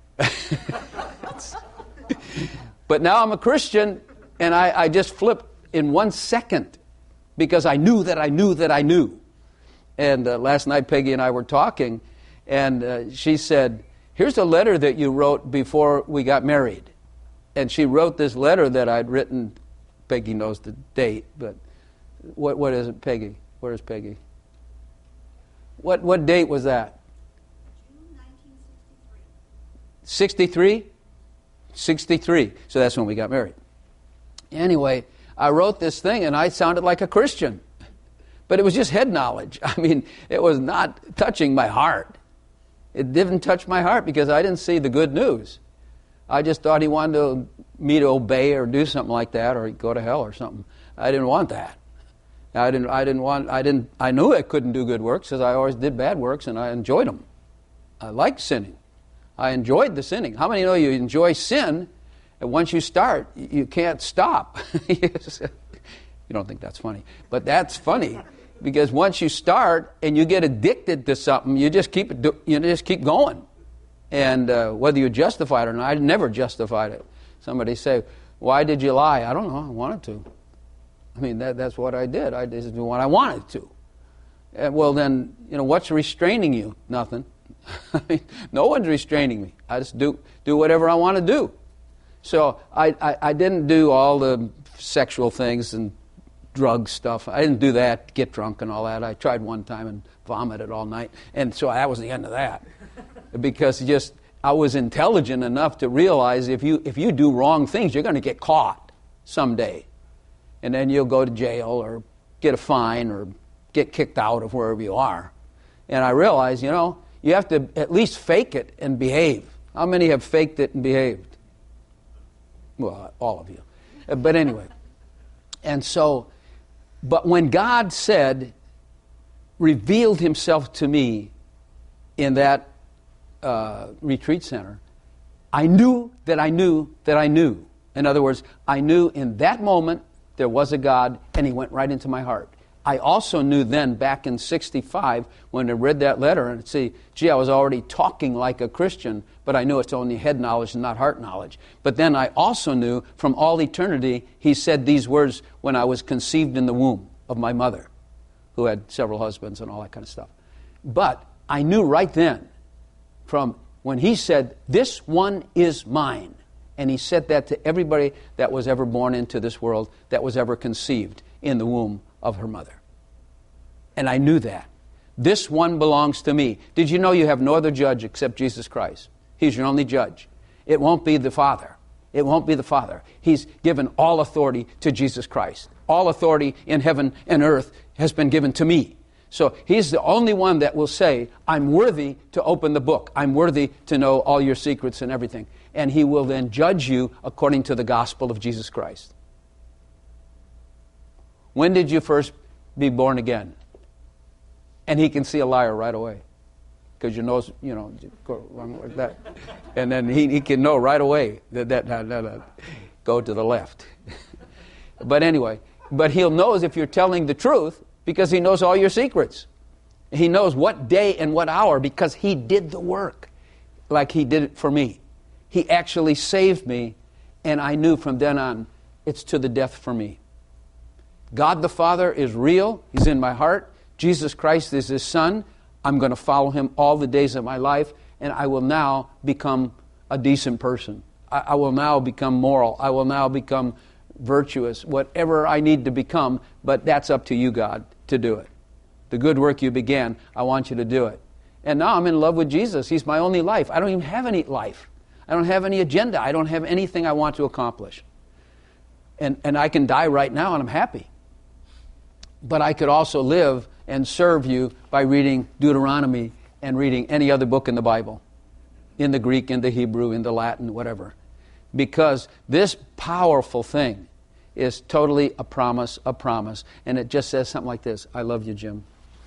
Speaker 1: But now I'm a Christian, and I, I just flip in one second because I knew that I knew that I knew. And uh, last night Peggy and I were talking, and uh, she said, here's a letter that you wrote before we got married. And she wrote this letter that I'd written. Peggy knows the date, but what what is it, Peggy? Where is Peggy? What what date was that?
Speaker 2: June nineteen sixty-three.
Speaker 1: sixty-three? sixty-three. So that's when we got married. Anyway, I wrote this thing and I sounded like a Christian. But it was just head knowledge. I mean, it was not touching my heart. It didn't touch my heart because I didn't see the good news. I just thought he wanted to, me to obey or do something like that, or go to hell or something. I didn't want that. I didn't. I didn't want. I didn't. I knew I couldn't do good works because I always did bad works, and I enjoyed them. I liked sinning. I enjoyed the sinning. How many know you enjoy sin, and once you start, you can't stop? You don't think that's funny, but that's funny because once you start and you get addicted to something, you just keep it. You just keep going, and uh, whether you justify it or not, I never justified it. Somebody say, "Why did you lie?" I don't know. I wanted to. I mean, that, that's what I did. I did what I wanted to. And well, then, you know, what's restraining you? Nothing. I mean, no one's restraining me. I just do do whatever I want to do. So I, I, I didn't do all the sexual things and drug stuff. I didn't do that, get drunk and all that. I tried one time and vomited all night. And so that was the end of that. Because just I was intelligent enough to realize if you if you do wrong things, you're going to get caught someday. And then you'll go to jail or get a fine or get kicked out of wherever you are. And I realized, you know, you have to at least fake it and behave. How many have faked it and behaved? Well, all of you. But anyway. And so, but when God said, revealed himself to me in that uh, retreat center, I knew that I knew that I knew. In other words, I knew in that moment there was a God, and he went right into my heart. I also knew then, back in sixty-five, when I read that letter, and see, gee, I was already talking like a Christian, but I knew it's only head knowledge and not heart knowledge. But then I also knew, from all eternity, he said these words when I was conceived in the womb of my mother, who had several husbands and all that kind of stuff. But I knew right then, from when he said, this one is mine, and he said that to everybody that was ever born into this world, that was ever conceived in the womb of her mother. And I knew that. This one belongs to me. Did you know you have no other judge except Jesus Christ? He's your only judge. It won't be the Father. It won't be the Father. He's given all authority to Jesus Christ. All authority in heaven and earth has been given to me. So he's the only one that will say, I'm worthy to open the book. I'm worthy to know all your secrets and everything. And he will then judge you according to the gospel of Jesus Christ. When did you first be born again? And he can see a liar right away. Because your nose, you know, go wrong like that. And then he, he can know right away that that, that, that, that go to the left. But anyway, but he'll know if you're telling the truth because he knows all your secrets. He knows what day and what hour because he did the work like he did it for me. He actually saved me, and I knew from then on it's to the death for me. God the Father is real. He's in my heart. Jesus Christ is his Son. I'm going to follow him all the days of my life, and I will now become a decent person. I, I will now become moral. I will now become virtuous, whatever I need to become, but that's up to you, God, to do it. The good work you began, I want you to do it. And now I'm in love with Jesus. He's my only life. I don't even have any life. I don't have any agenda. I don't have anything I want to accomplish. And, and I can die right now, and I'm happy. But I could also live and serve you by reading Deuteronomy and reading any other book in the Bible, in the Greek, in the Hebrew, in the Latin, whatever. Because this powerful thing is totally a promise, a promise. And it just says something like this: I love you, Jim.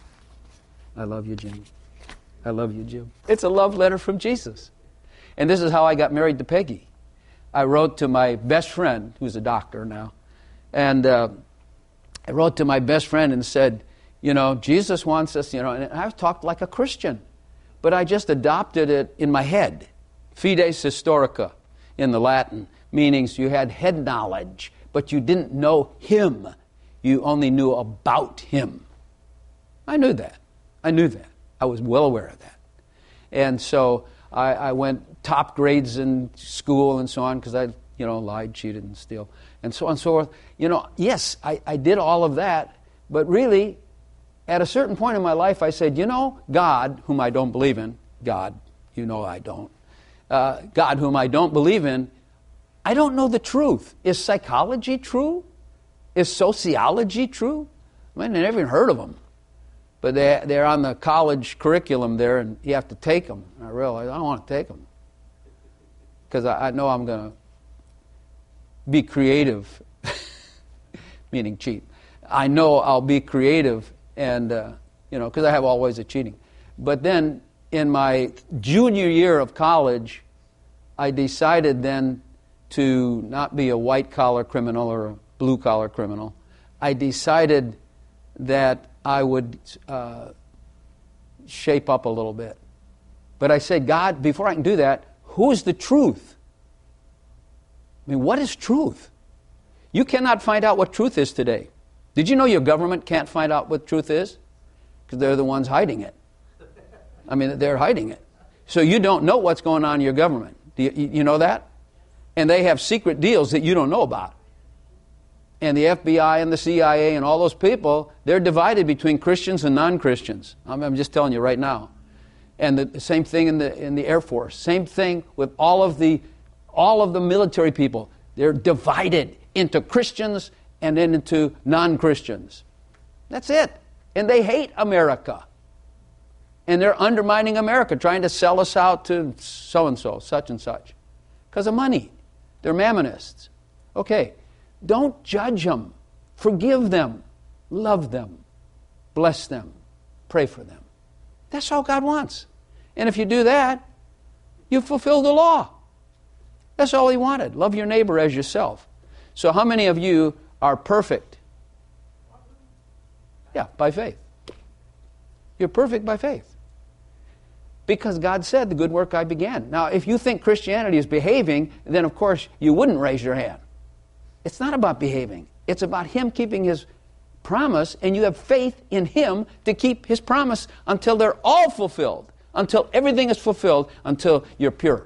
Speaker 1: I love you, Jim. I love you, Jim. It's a love letter from Jesus. And this is how I got married to Peggy. I wrote to my best friend, who's a doctor now, and uh, I wrote to my best friend and said, you know, Jesus wants us, you know, and I've talked like a Christian, but I just adopted it in my head. Fides historica in the Latin, meaning you had head knowledge, but you didn't know him. You only knew about him. I knew that. I knew that. I was well aware of that. And so I, I went top grades in school and so on because I, you know, lied, cheated, and steal, and so on and so forth. You know, yes, I, I did all of that, but really, at a certain point in my life, I said, you know, God, whom I don't believe in, God, you know I don't, uh, God, whom I don't believe in, I don't know the truth. Is psychology true? Is sociology true? I mean, I never even heard of them. but they, they're on the college curriculum there, and you have to take them. And I realized I don't want to take them because I, I know I'm going to be creative, meaning cheat. I know I'll be creative, and uh, you know, because I have all ways of cheating. But then in my junior year of college, I decided then to not be a white-collar criminal or a blue-collar criminal. I decided that I would uh, shape up a little bit. But I said, God, before I can do that, who is the truth? I mean, what is truth? You cannot find out what truth is today. Did you know your government can't find out what truth is? Because they're the ones hiding it. I mean, they're hiding it. So you don't know what's going on in your government. Do you, you know that? And they have secret deals that you don't know about. And the F B I and the C I A and all those people, they're divided between Christians and non-Christians. I'm, I'm just telling you right now. And the same thing in the in the Air Force. Same thing with all of the all of the military people. They're divided into Christians and then into non-Christians. That's it. And they hate America. And they're undermining America, trying to sell us out to so-and-so, such and such. Because of money. They're mammonists. Okay. Don't judge them. Forgive them. Love them. Bless them. Pray for them. That's all God wants. And if you do that, you fulfill the law. That's all He wanted. Love your neighbor as yourself. So how many of you are perfect? Yeah, by faith. You're perfect by faith. Because God said, the good work I began. Now, if you think Christianity is behaving, then of course you wouldn't raise your hand. It's not about behaving. It's about Him keeping His promise, and you have faith in Him to keep His promise until they're all fulfilled, until everything is fulfilled, until you're pure.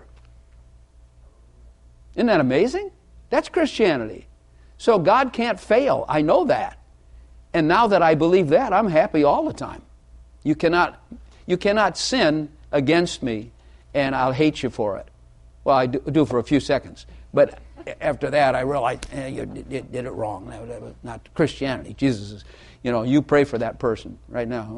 Speaker 1: Isn't that amazing? That's Christianity. So God can't fail. I know that. And now that I believe that, I'm happy all the time. You cannot, you cannot sin against me, and I'll hate you for it. Well, I do, do for a few seconds. But after that, I realized eh, you did, did it wrong. That was not Christianity. Jesus is, you know, you pray for that person right now.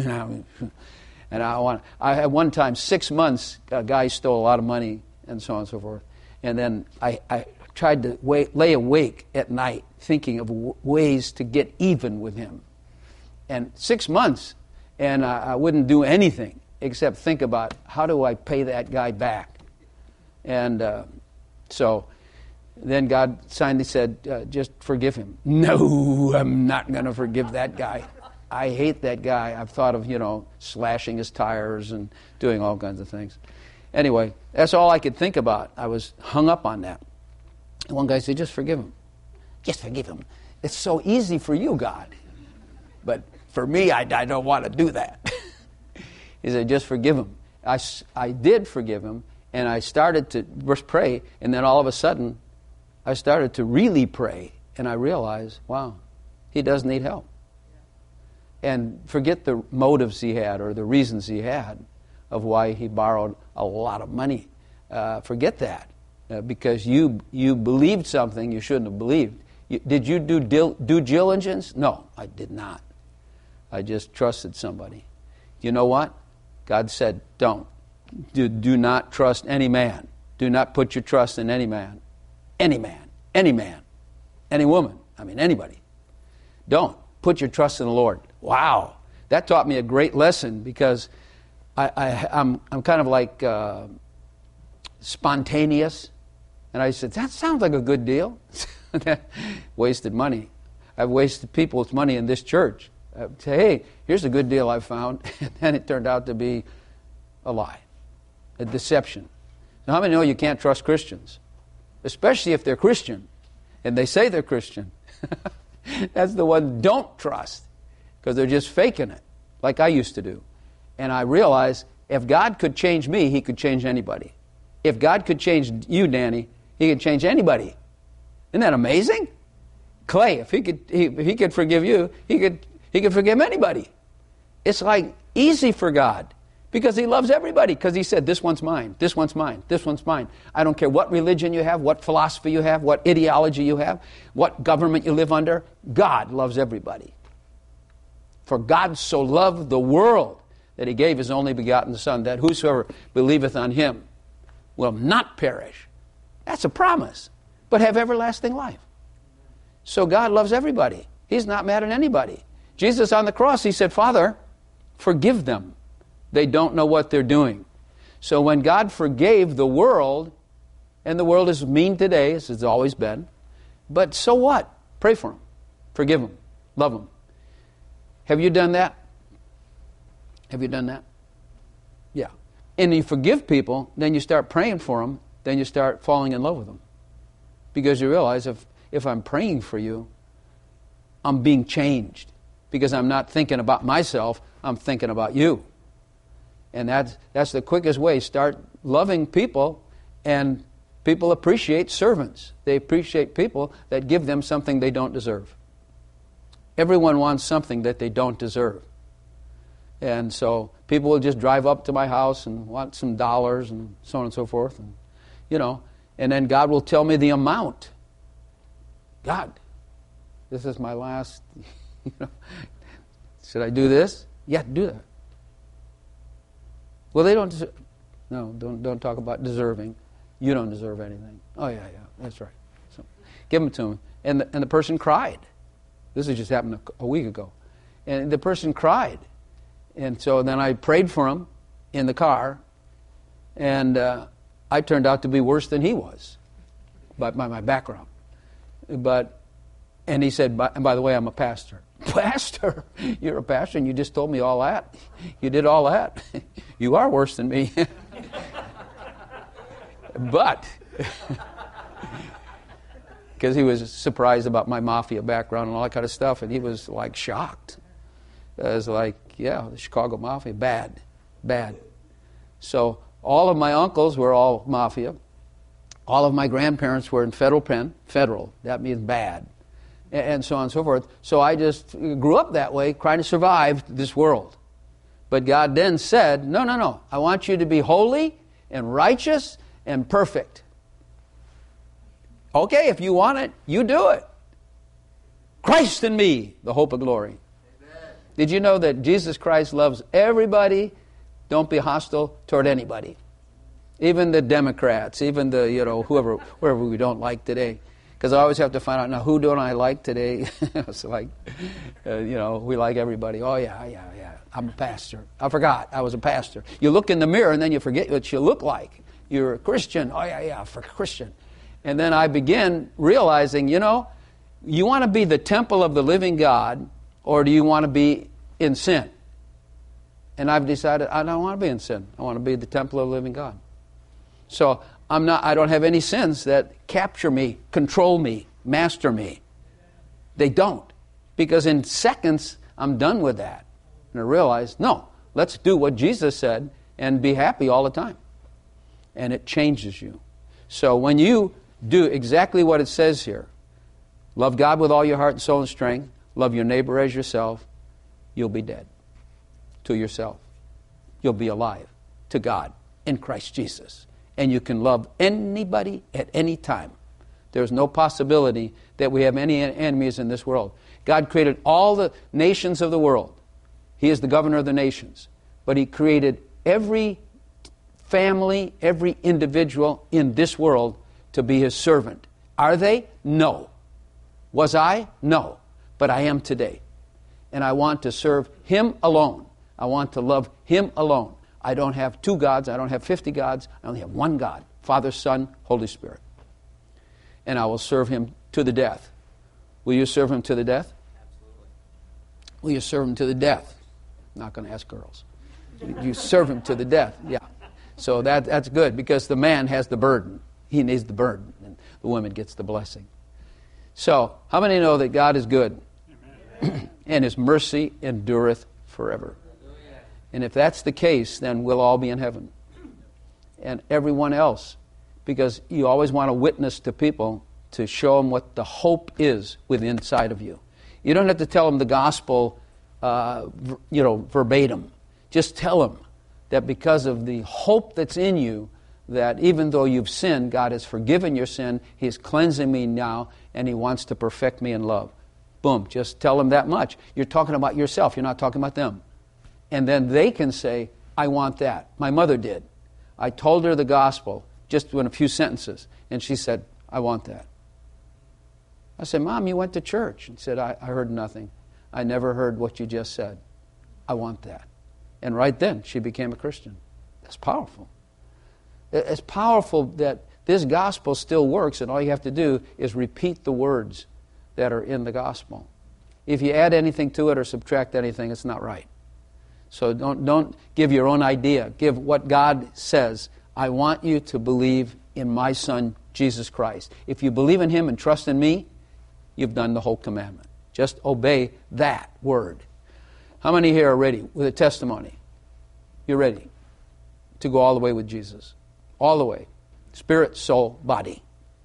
Speaker 1: And I want. I had one time, six months, a guy stole a lot of money and so on and so forth. And then I, I tried to wait, lay awake at night thinking of w- ways to get even with him. And six months, and I, I wouldn't do anything except think about how do I pay that guy back. And uh, so then God finally said, uh, just forgive him. No, I'm not going to forgive that guy. I hate that guy. I've thought of, you know, slashing his tires and doing all kinds of things. Anyway, that's all I could think about. I was hung up on that. And one guy said, just forgive him. Just forgive him. It's so easy for you, God. But for me, I, I don't want to do that. He said, just forgive him. I, I did forgive him, and I started to first pray, and then all of a sudden, I started to really pray, and I realized, wow, he does need help. And forget the motives he had or the reasons he had of why he borrowed a lot of money. Uh, forget that, uh, because you you believed something you shouldn't have believed. You, did you do dil- due diligence? No, I did not. I just trusted somebody. You know what? God said, don't. Do, do not trust any man. Do not put your trust in any man. Any man. Any man. Any woman. I mean, anybody. Don't. Put your trust in the Lord. Wow. That taught me a great lesson because I, I, I'm, I'm kind of like uh, spontaneous. And I said, that sounds like a good deal. Wasted money. I've wasted people's money in this church. I say, hey, here's a good deal I found. And then it turned out to be a lie, a deception. Now, how many know you can't trust Christians? Especially if they're Christian and they say they're Christian. That's the one don't trust because they're just faking it like I used to do. And I realized if God could change me, He could change anybody. If God could change you, Danny, He could change anybody. Isn't that amazing? Clay, if he could, he, if he could forgive you, he could, he could forgive anybody. It's like easy for God because He loves everybody because He said, this one's mine, this one's mine, this one's mine. I don't care what religion you have, what philosophy you have, what ideology you have, what government you live under. God loves everybody. For God so loved the world that he gave his only begotten Son, that whosoever believeth on him will not perish. That's a promise, but have everlasting life. So God loves everybody. He's not mad at anybody. Jesus on the cross, he said, Father, forgive them. They don't know what they're doing. So when God forgave the world, and the world is mean today, as it's always been, but so what? Pray for them. Forgive them. Love them. Have you done that? Have you done that? Yeah. And you forgive people, then you start praying for them, then you start falling in love with them. Because you realize if, if I'm praying for you, I'm being changed. Because I'm not thinking about myself, I'm thinking about you. And that's, that's the quickest way. Start loving people, and people appreciate servants. They appreciate people that give them something they don't deserve. Everyone wants something that they don't deserve. And so people will just drive up to my house and want some dollars and so on and so forth. And, you know, and then God will tell me the amount. God, this is my last, you know, should I do this? Yeah, do that. Well, they don't deserve, no, don't, don't talk about deserving. You don't deserve anything. Oh, yeah, yeah, that's right. So give them to him. And the, and the person cried. This has just happened a, a week ago. And the person cried. And so then I prayed for him in the car, and uh, I turned out to be worse than he was by, by my background. But, and he said, by, and by the way, I'm a pastor. Pastor? You're a pastor, and you just told me all that? You did all that? You are worse than me. But, because he was surprised about my mafia background and all that kind of stuff, and he was like shocked. It was like, yeah, the Chicago Mafia, bad, bad. So all of my uncles were all mafia. All of my grandparents were in federal pen, federal, that means bad, and so on and so forth. So I just grew up that way, trying to survive this world. But God then said, no, no, no, I want you to be holy and righteous and perfect. Okay, if you want it, you do it. Christ in me, the hope of glory. Did you know that Jesus Christ loves everybody? Don't be hostile toward anybody. Even the Democrats, even the, you know, whoever, whoever we don't like today. Because I always have to find out, now, who don't I like today? It's like, uh, you know, we like everybody. Oh, yeah, yeah, yeah. I'm a pastor. I forgot I was a pastor. You look in the mirror and then you forget what you look like. You're a Christian. Oh, yeah, yeah, for Christian. And then I begin realizing, you know, you want to be the temple of the living God, or do you want to be in sin? And I've decided I don't want to be in sin. I want to be the temple of the living God. So I'm not. I don't have any sins that capture me, control me, master me. They don't. Because in seconds, I'm done with that. And I realize, no, let's do what Jesus said and be happy all the time. And it changes you. So when you do exactly what it says here, love God with all your heart and soul and strength, love your neighbor as yourself, you'll be dead to yourself. You'll be alive to God in Christ Jesus. And you can love anybody at any time. There's no possibility that we have any enemies in this world. God created all the nations of the world. He is the governor of the nations. But He created every family, every individual in this world to be His servant. Are they? No. Was I? No. But I am today. And I want to serve Him alone. I want to love Him alone. I don't have two gods. I don't have fifty gods. I only have one God, Father, Son, Holy Spirit. And I will serve Him to the death. Will you serve Him to the death?
Speaker 3: Absolutely.
Speaker 1: Will you serve Him to the death? I'm not going to ask girls. You, you serve Him to the death. Yeah. So that that's good, because the man has the burden. He needs the burden, and the woman gets the blessing. So, how many know that God is good? And His mercy endureth forever? And if that's the case, then we'll all be in heaven. And everyone else. Because you always want to witness to people to show them what the hope is within inside of you. You don't have to tell them the gospel, uh, you know, verbatim. Just tell them that because of the hope that's in you, that even though you've sinned, God has forgiven your sin, He's cleansing me now, and He wants to perfect me in love. Boom, just tell them that much. You're talking about yourself. You're not talking about them. And then they can say, I want that. My mother did. I told her the gospel just in a few sentences, and she said, I want that. I said, Mom, you went to church. And said, I, I heard nothing. I never heard what you just said. I want that. And right then, she became a Christian. That's powerful. It's powerful that this gospel still works, and all you have to do is repeat the words that are in the gospel. If you add anything to it or subtract anything, it's not right. So don't, don't give your own idea. Give what God says. I want you to believe in my Son, Jesus Christ. If you believe in Him and trust in me, you've done the whole commandment. Just obey that word. How many here are ready with a testimony? You're ready to go all the way with Jesus. All the way. Spirit, soul, body.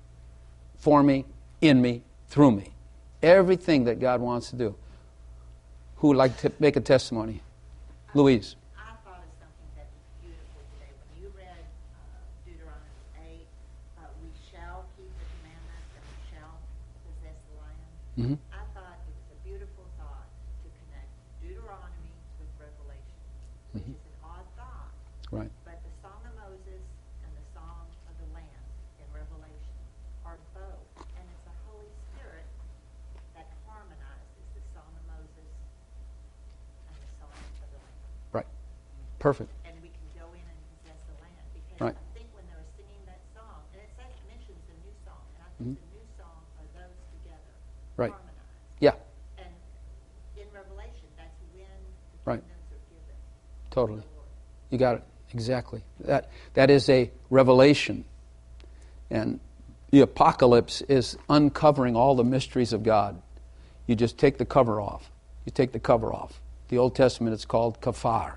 Speaker 1: For me, in me, through me. Everything that God wants to do. Who would like to make a testimony? Louise.
Speaker 3: I thought of something that was beautiful today. When you read uh, Deuteronomy eight, uh, we shall keep the commandments and we shall possess the land.
Speaker 1: Mm-hmm.
Speaker 3: I thought it was a beautiful thought to connect Deuteronomy with Revelation, which
Speaker 1: Mhm.
Speaker 3: is an odd thought.
Speaker 1: Right.
Speaker 3: But the Song of Moses and the Song of the Lamb in Revelation are both. And it's the Holy Spirit that harmonizes the Song of Moses and the Song of the Lamb.
Speaker 1: Right. Perfect.
Speaker 3: And we can go in and possess the land. Because
Speaker 1: Right.
Speaker 3: I think when they were singing that song, and it says, mentions a new song, and I think
Speaker 1: Mhm.
Speaker 3: the new song are those together,
Speaker 1: Right.
Speaker 3: harmonized.
Speaker 1: Yeah,
Speaker 3: And in Revelation, that's when the
Speaker 1: Right.
Speaker 3: kingdoms are given.
Speaker 1: totally.
Speaker 3: to the Lord.
Speaker 1: You got it. Exactly. That That is a revelation. And the apocalypse is uncovering all the mysteries of God. You just take the cover off. You take the cover off. The Old Testament, it's called kafar.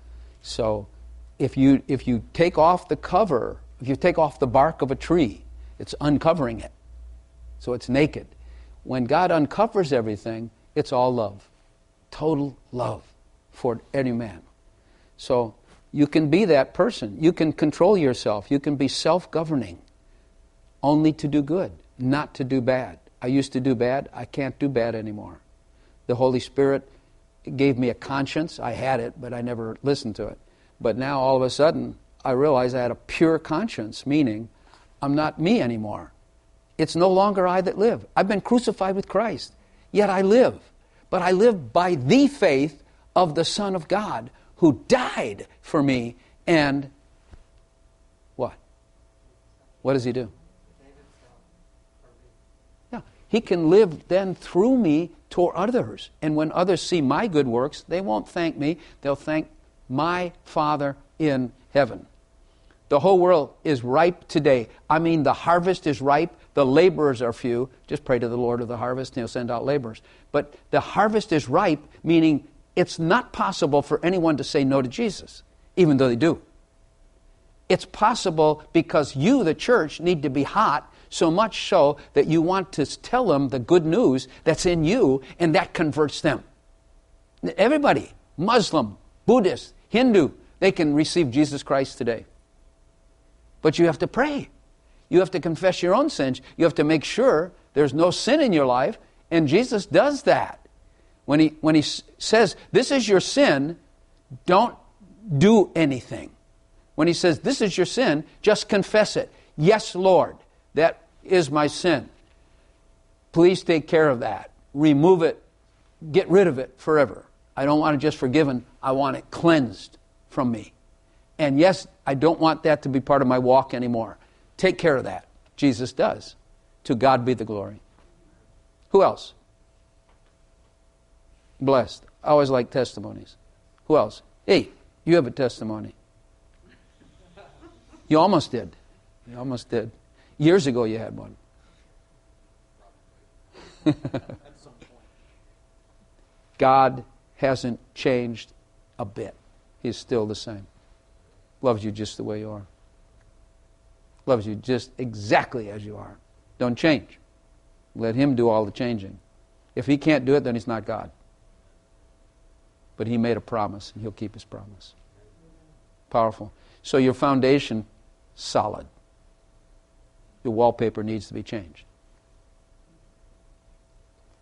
Speaker 1: So if you if you take off the cover, if you take off the bark of a tree, it's uncovering it. So it's naked. When God uncovers everything, it's all love. Total love for any man. So you can be that person. You can control yourself. You can be self-governing. Only to do good, not to do bad. I used to do bad. I can't do bad anymore. The Holy Spirit gave me a conscience. I had it, but I never listened to it. But now all of a sudden, I realize I had a pure conscience, meaning I'm not me anymore. It's no longer I that live. I've been crucified with Christ, yet I live. But I live by the faith of the Son of God who died for me. And what? What does He do? Yeah, He can live then through me toward others. And when others see my good works, they won't thank me. They'll thank my Father in heaven. The whole world is ripe today. I mean, the harvest is ripe. The laborers are few. Just pray to the Lord of the harvest and He'll send out laborers. But the harvest is ripe, meaning it's not possible for anyone to say no to Jesus, even though they do. It's possible because you, the church, need to be hot, so much so that you want to tell them the good news that's in you, and that converts them. Everybody, Muslim, Buddhist, Hindu, they can receive Jesus Christ today. But you have to pray. You have to confess your own sins. You have to make sure there's no sin in your life, and Jesus does that. When he, when he says, this is your sin, don't do anything. When He says, this is your sin, just confess it. Yes, Lord, that is my sin. Please take care of that. Remove it. Get rid of it forever. I don't want it just forgiven. I want it cleansed from me. And yes, I don't want that to be part of my walk anymore. Take care of that. Jesus does. To God be the glory. Who else? Blessed. I always like testimonies. Who else? Hey, you have a testimony. You almost did. You almost did. Years ago you had one. God hasn't changed a bit. He's still the same. Loves you just the way you are. Loves you just exactly as you are. Don't change. Let Him do all the changing. If He can't do it, then He's not God. But He made a promise, and He'll keep His promise. Powerful. So your foundation, solid. Your wallpaper needs to be changed.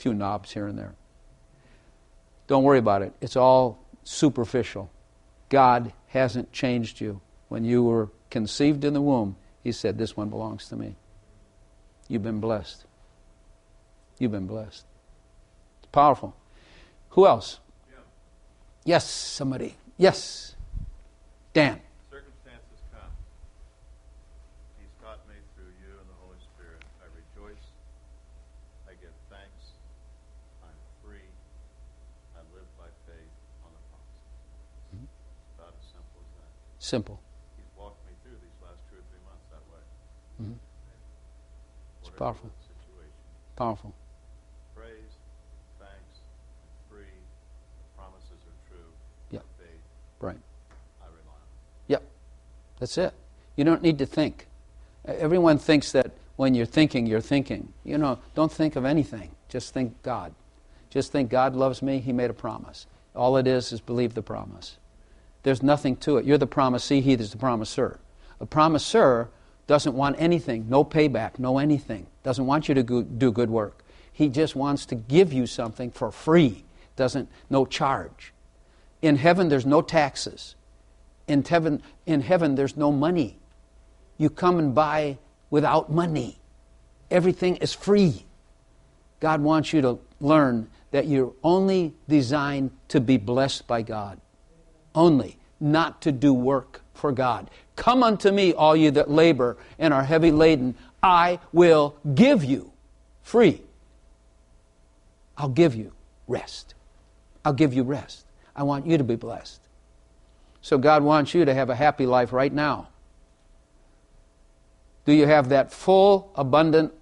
Speaker 1: few knobs here and there. Don't worry about it. It's all superficial. God hasn't changed you. When you were conceived in the womb, He said, this one belongs to me. You've been blessed. You've been blessed. It's powerful. Who else?
Speaker 4: Yeah.
Speaker 1: Yes, somebody. Yes. Dan.
Speaker 4: Circumstances come. He's taught me through you and the Holy Spirit. I rejoice. I give thanks. I'm free. I live by faith on the promises.
Speaker 1: Mm-hmm.
Speaker 4: It's about as simple as that.
Speaker 1: Simple.
Speaker 4: He's walked me through these last two or three months that way.
Speaker 1: Mm-hmm. It's
Speaker 4: Whatever
Speaker 1: powerful.
Speaker 4: the situation.
Speaker 1: Powerful.
Speaker 4: Praise, thanks, free. The promises are true.
Speaker 1: Yeah.
Speaker 4: Faith.
Speaker 1: Right.
Speaker 4: I rely on.
Speaker 1: Yep. That's it. You don't need to think. Everyone thinks that when you're thinking, you're thinking. You know, don't think of anything. Just think God. Just think God loves me. He made a promise. All it is is believe the promise. There's nothing to it. You're the promisee. He is the promisor. A promisor doesn't want anything. No payback. No anything. Doesn't want you to go, do good work. He just wants to give you something for free. Doesn't, no charge. In heaven, there's no taxes. In heaven, in heaven, there's no money. You come and buy without money. Everything is free. God wants you to learn that you're only designed to be blessed by God. Only, not to do work for God. Come unto me, all you that labor and are heavy laden. I will give you free. I'll give you rest. I'll give you rest. I want you to be blessed. So God wants you to have a happy life right now. Do you have that full, abundant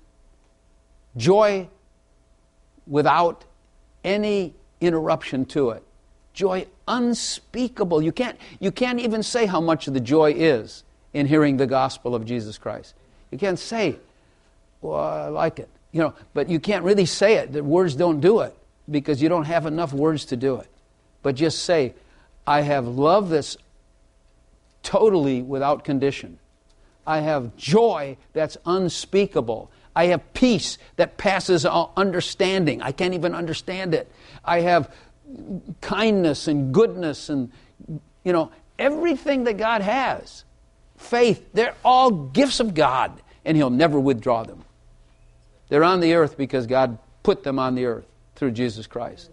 Speaker 1: joy without any interruption to it? Joy unspeakable. You can't, you can't even say how much of the joy is in hearing the gospel of Jesus Christ. You can't say, well, I like it. You know, but you can't really say it. The words don't do it because you don't have enough words to do it. But just say, I have love that's totally without condition. I have joy that's unspeakable. I have peace that passes all understanding. I can't even understand it. I have kindness and goodness and, you know, everything that God has. Faith, they're all gifts of God, and He'll never withdraw them. They're on the earth because God put them on the earth through Jesus Christ.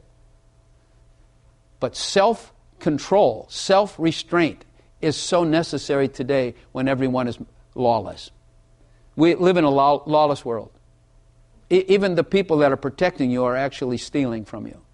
Speaker 1: But self-control, self-restraint is so necessary today when everyone is lawless. We live in a law- lawless world. E- even the people that are protecting you are actually stealing from you.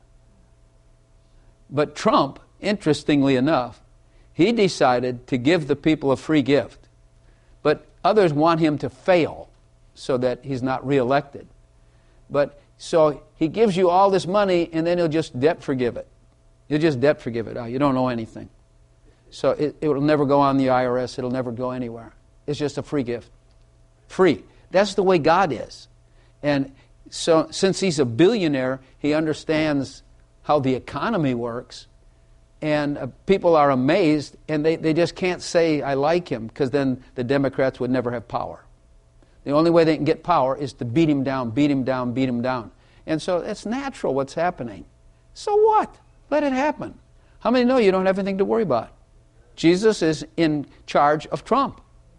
Speaker 1: But Trump, interestingly enough, he decided to give the people a free gift. But others want him to fail so that he's not reelected. But so he gives you all this money and then he'll just debt forgive it. You'll just debt forgive it. Oh, you don't know anything. So it, it will never go on the I R S. It'll never go anywhere. It's just a free gift. Free. That's the way God is. And so since he's a billionaire, he understands how the economy works. And uh, people are amazed, and they, they just can't say, I like him, because then the Democrats would never have power. The only way they can get power is to beat him down, beat him down, beat him down. And so it's natural what's happening. So what? Let it happen. How many know you don't have anything to worry about? Jesus is in charge of Trump.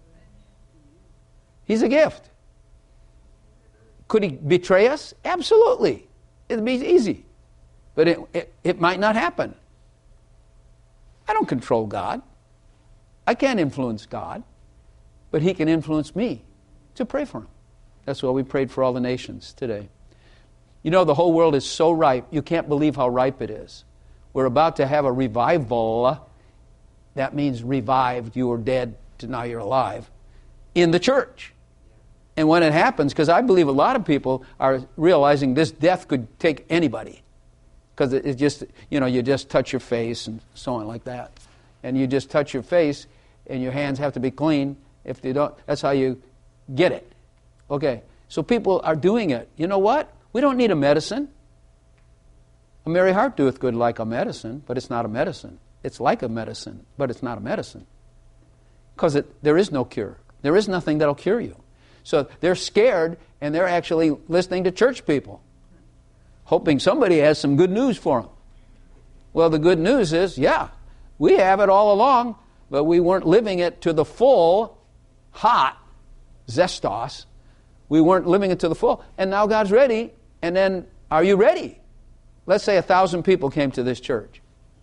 Speaker 1: He's a gift. Could he betray us? Absolutely. It'd be easy. But it, it, it might not happen. I don't control God. I can't influence God. But He can influence me to pray for Him. That's why we prayed for all the nations today. You know, the whole world is so ripe, you can't believe how ripe it is. We're about to have a revival. That means revived. You were dead, to now you're alive. In the church. And when it happens, because I believe a lot of people are realizing this death could take anybody. Because it, it just, you know, you just touch your face and so on like that. And you just touch your face and your hands have to be clean. If they don't, that's how you get it. Okay, so people are doing it. You know what? We don't need a medicine. A merry heart doeth good like a medicine, but it's not a medicine. It's like a medicine, but it's not a medicine. Because there is no cure. There is nothing that'll cure you. So they're scared, and they're actually listening to church people. hoping somebody has some good news for them. Well, the good news is, yeah, we have it all along, but we weren't living it to the full, hot, zestos. We weren't living it to the full. And now God's ready. And then, are you ready? Let's say a thousand people came to this church.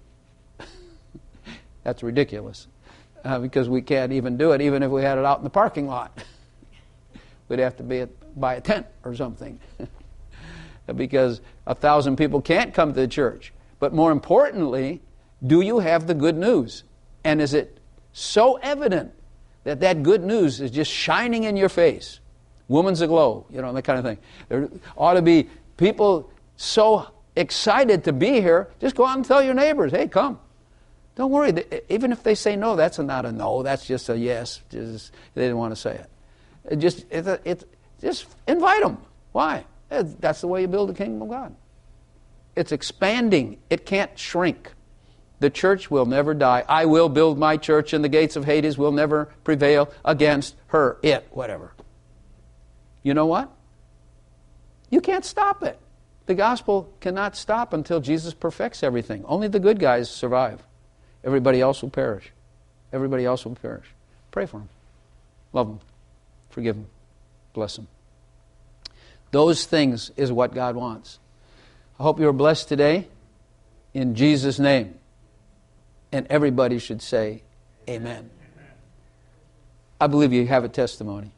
Speaker 1: That's ridiculous. Uh, because we can't even do it, even if we had it out in the parking lot. We'd have to be at, buy a tent or something. Because a thousand people can't come to the church. But more importantly, do you have the good news? And is it so evident that that good news is just shining in your face? Woman's aglow, you know, that kind of thing. There ought to be people so excited to be here. Just go out and tell your neighbors, hey, come. Don't worry. Even if they say no, that's not a no. That's just a yes. Just, they didn't want to say it. It just, it, it, just invite them. Why? That's the way you build the kingdom of God. It's expanding. It can't shrink. The church will never die. I will build my church, and the gates of Hades will never prevail against her, it, whatever. You know what? You can't stop it. The gospel cannot stop until Jesus perfects everything. Only the good guys survive. Everybody else will perish. Everybody else will perish. Pray for them. Love them. Forgive them. Bless them. Those things is what God wants. I hope you are blessed today in Jesus' name. And everybody should say, amen. I believe you have a testimony.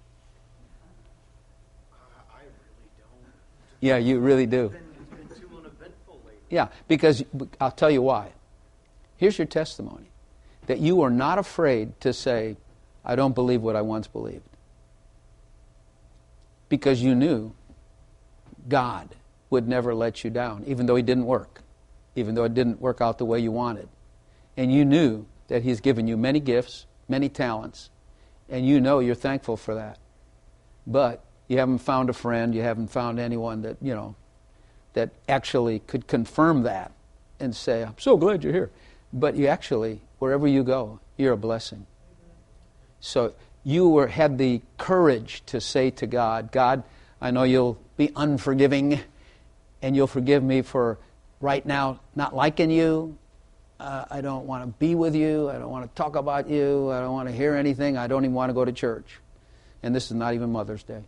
Speaker 5: I really don't.
Speaker 1: Yeah, you really do.
Speaker 5: It's been too uneventful lately.
Speaker 1: Yeah, because I'll tell you why. Here's your testimony. That you are not afraid to say, I don't believe what I once believed. Because you knew God would never let you down, even though He didn't work, even though it didn't work out the way you wanted. And you knew that He's given you many gifts, many talents, and you know you're thankful for that. But you haven't found a friend, you haven't found anyone that, you know, that actually could confirm that and say, I'm so glad you're here. But you actually, wherever you go, you're a blessing. So you were, had the courage to say to God, God, I know you'll be unforgiving, and you'll forgive me for right now not liking you. Uh, I don't want to be with you. I don't want to talk about you. I don't want to hear anything. I don't even want to go to church. And this is not even Mother's Day.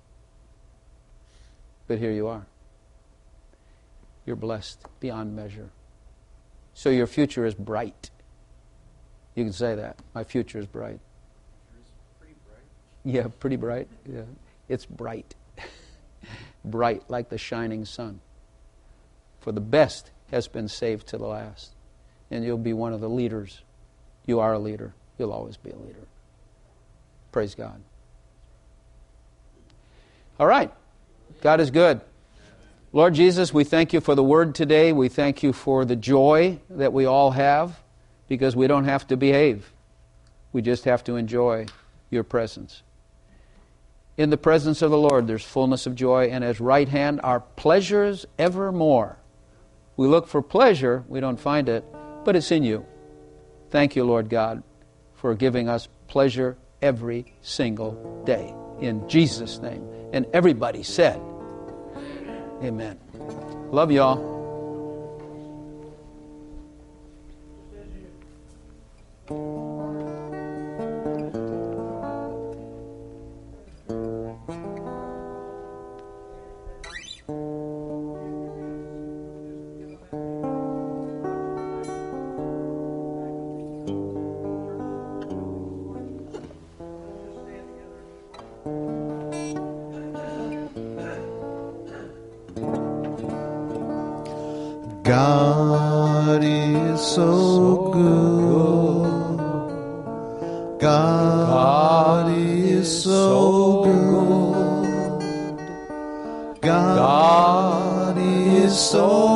Speaker 1: But here you are. You're blessed beyond measure. So your future is bright. You can say that. My future is bright.
Speaker 5: It's pretty bright.
Speaker 1: Yeah, pretty bright. Yeah, it's bright. Bright like the shining sun. For the best has been saved to the last. And you'll be one of the leaders. You are a leader. You'll always be a leader. Praise God. All right. God is good. Lord Jesus, we thank you for the word today. We thank you for the joy that we all have, because we don't have to behave. We just have to enjoy your presence. In the presence of the Lord, there's fullness of joy, and at His right hand are pleasures evermore. We look for pleasure, we don't find it, but it's in you. Thank you, Lord God, for giving us pleasure every single day. In Jesus' name. And everybody said, amen. Love y'all.
Speaker 6: God is so good. God is so good. God is so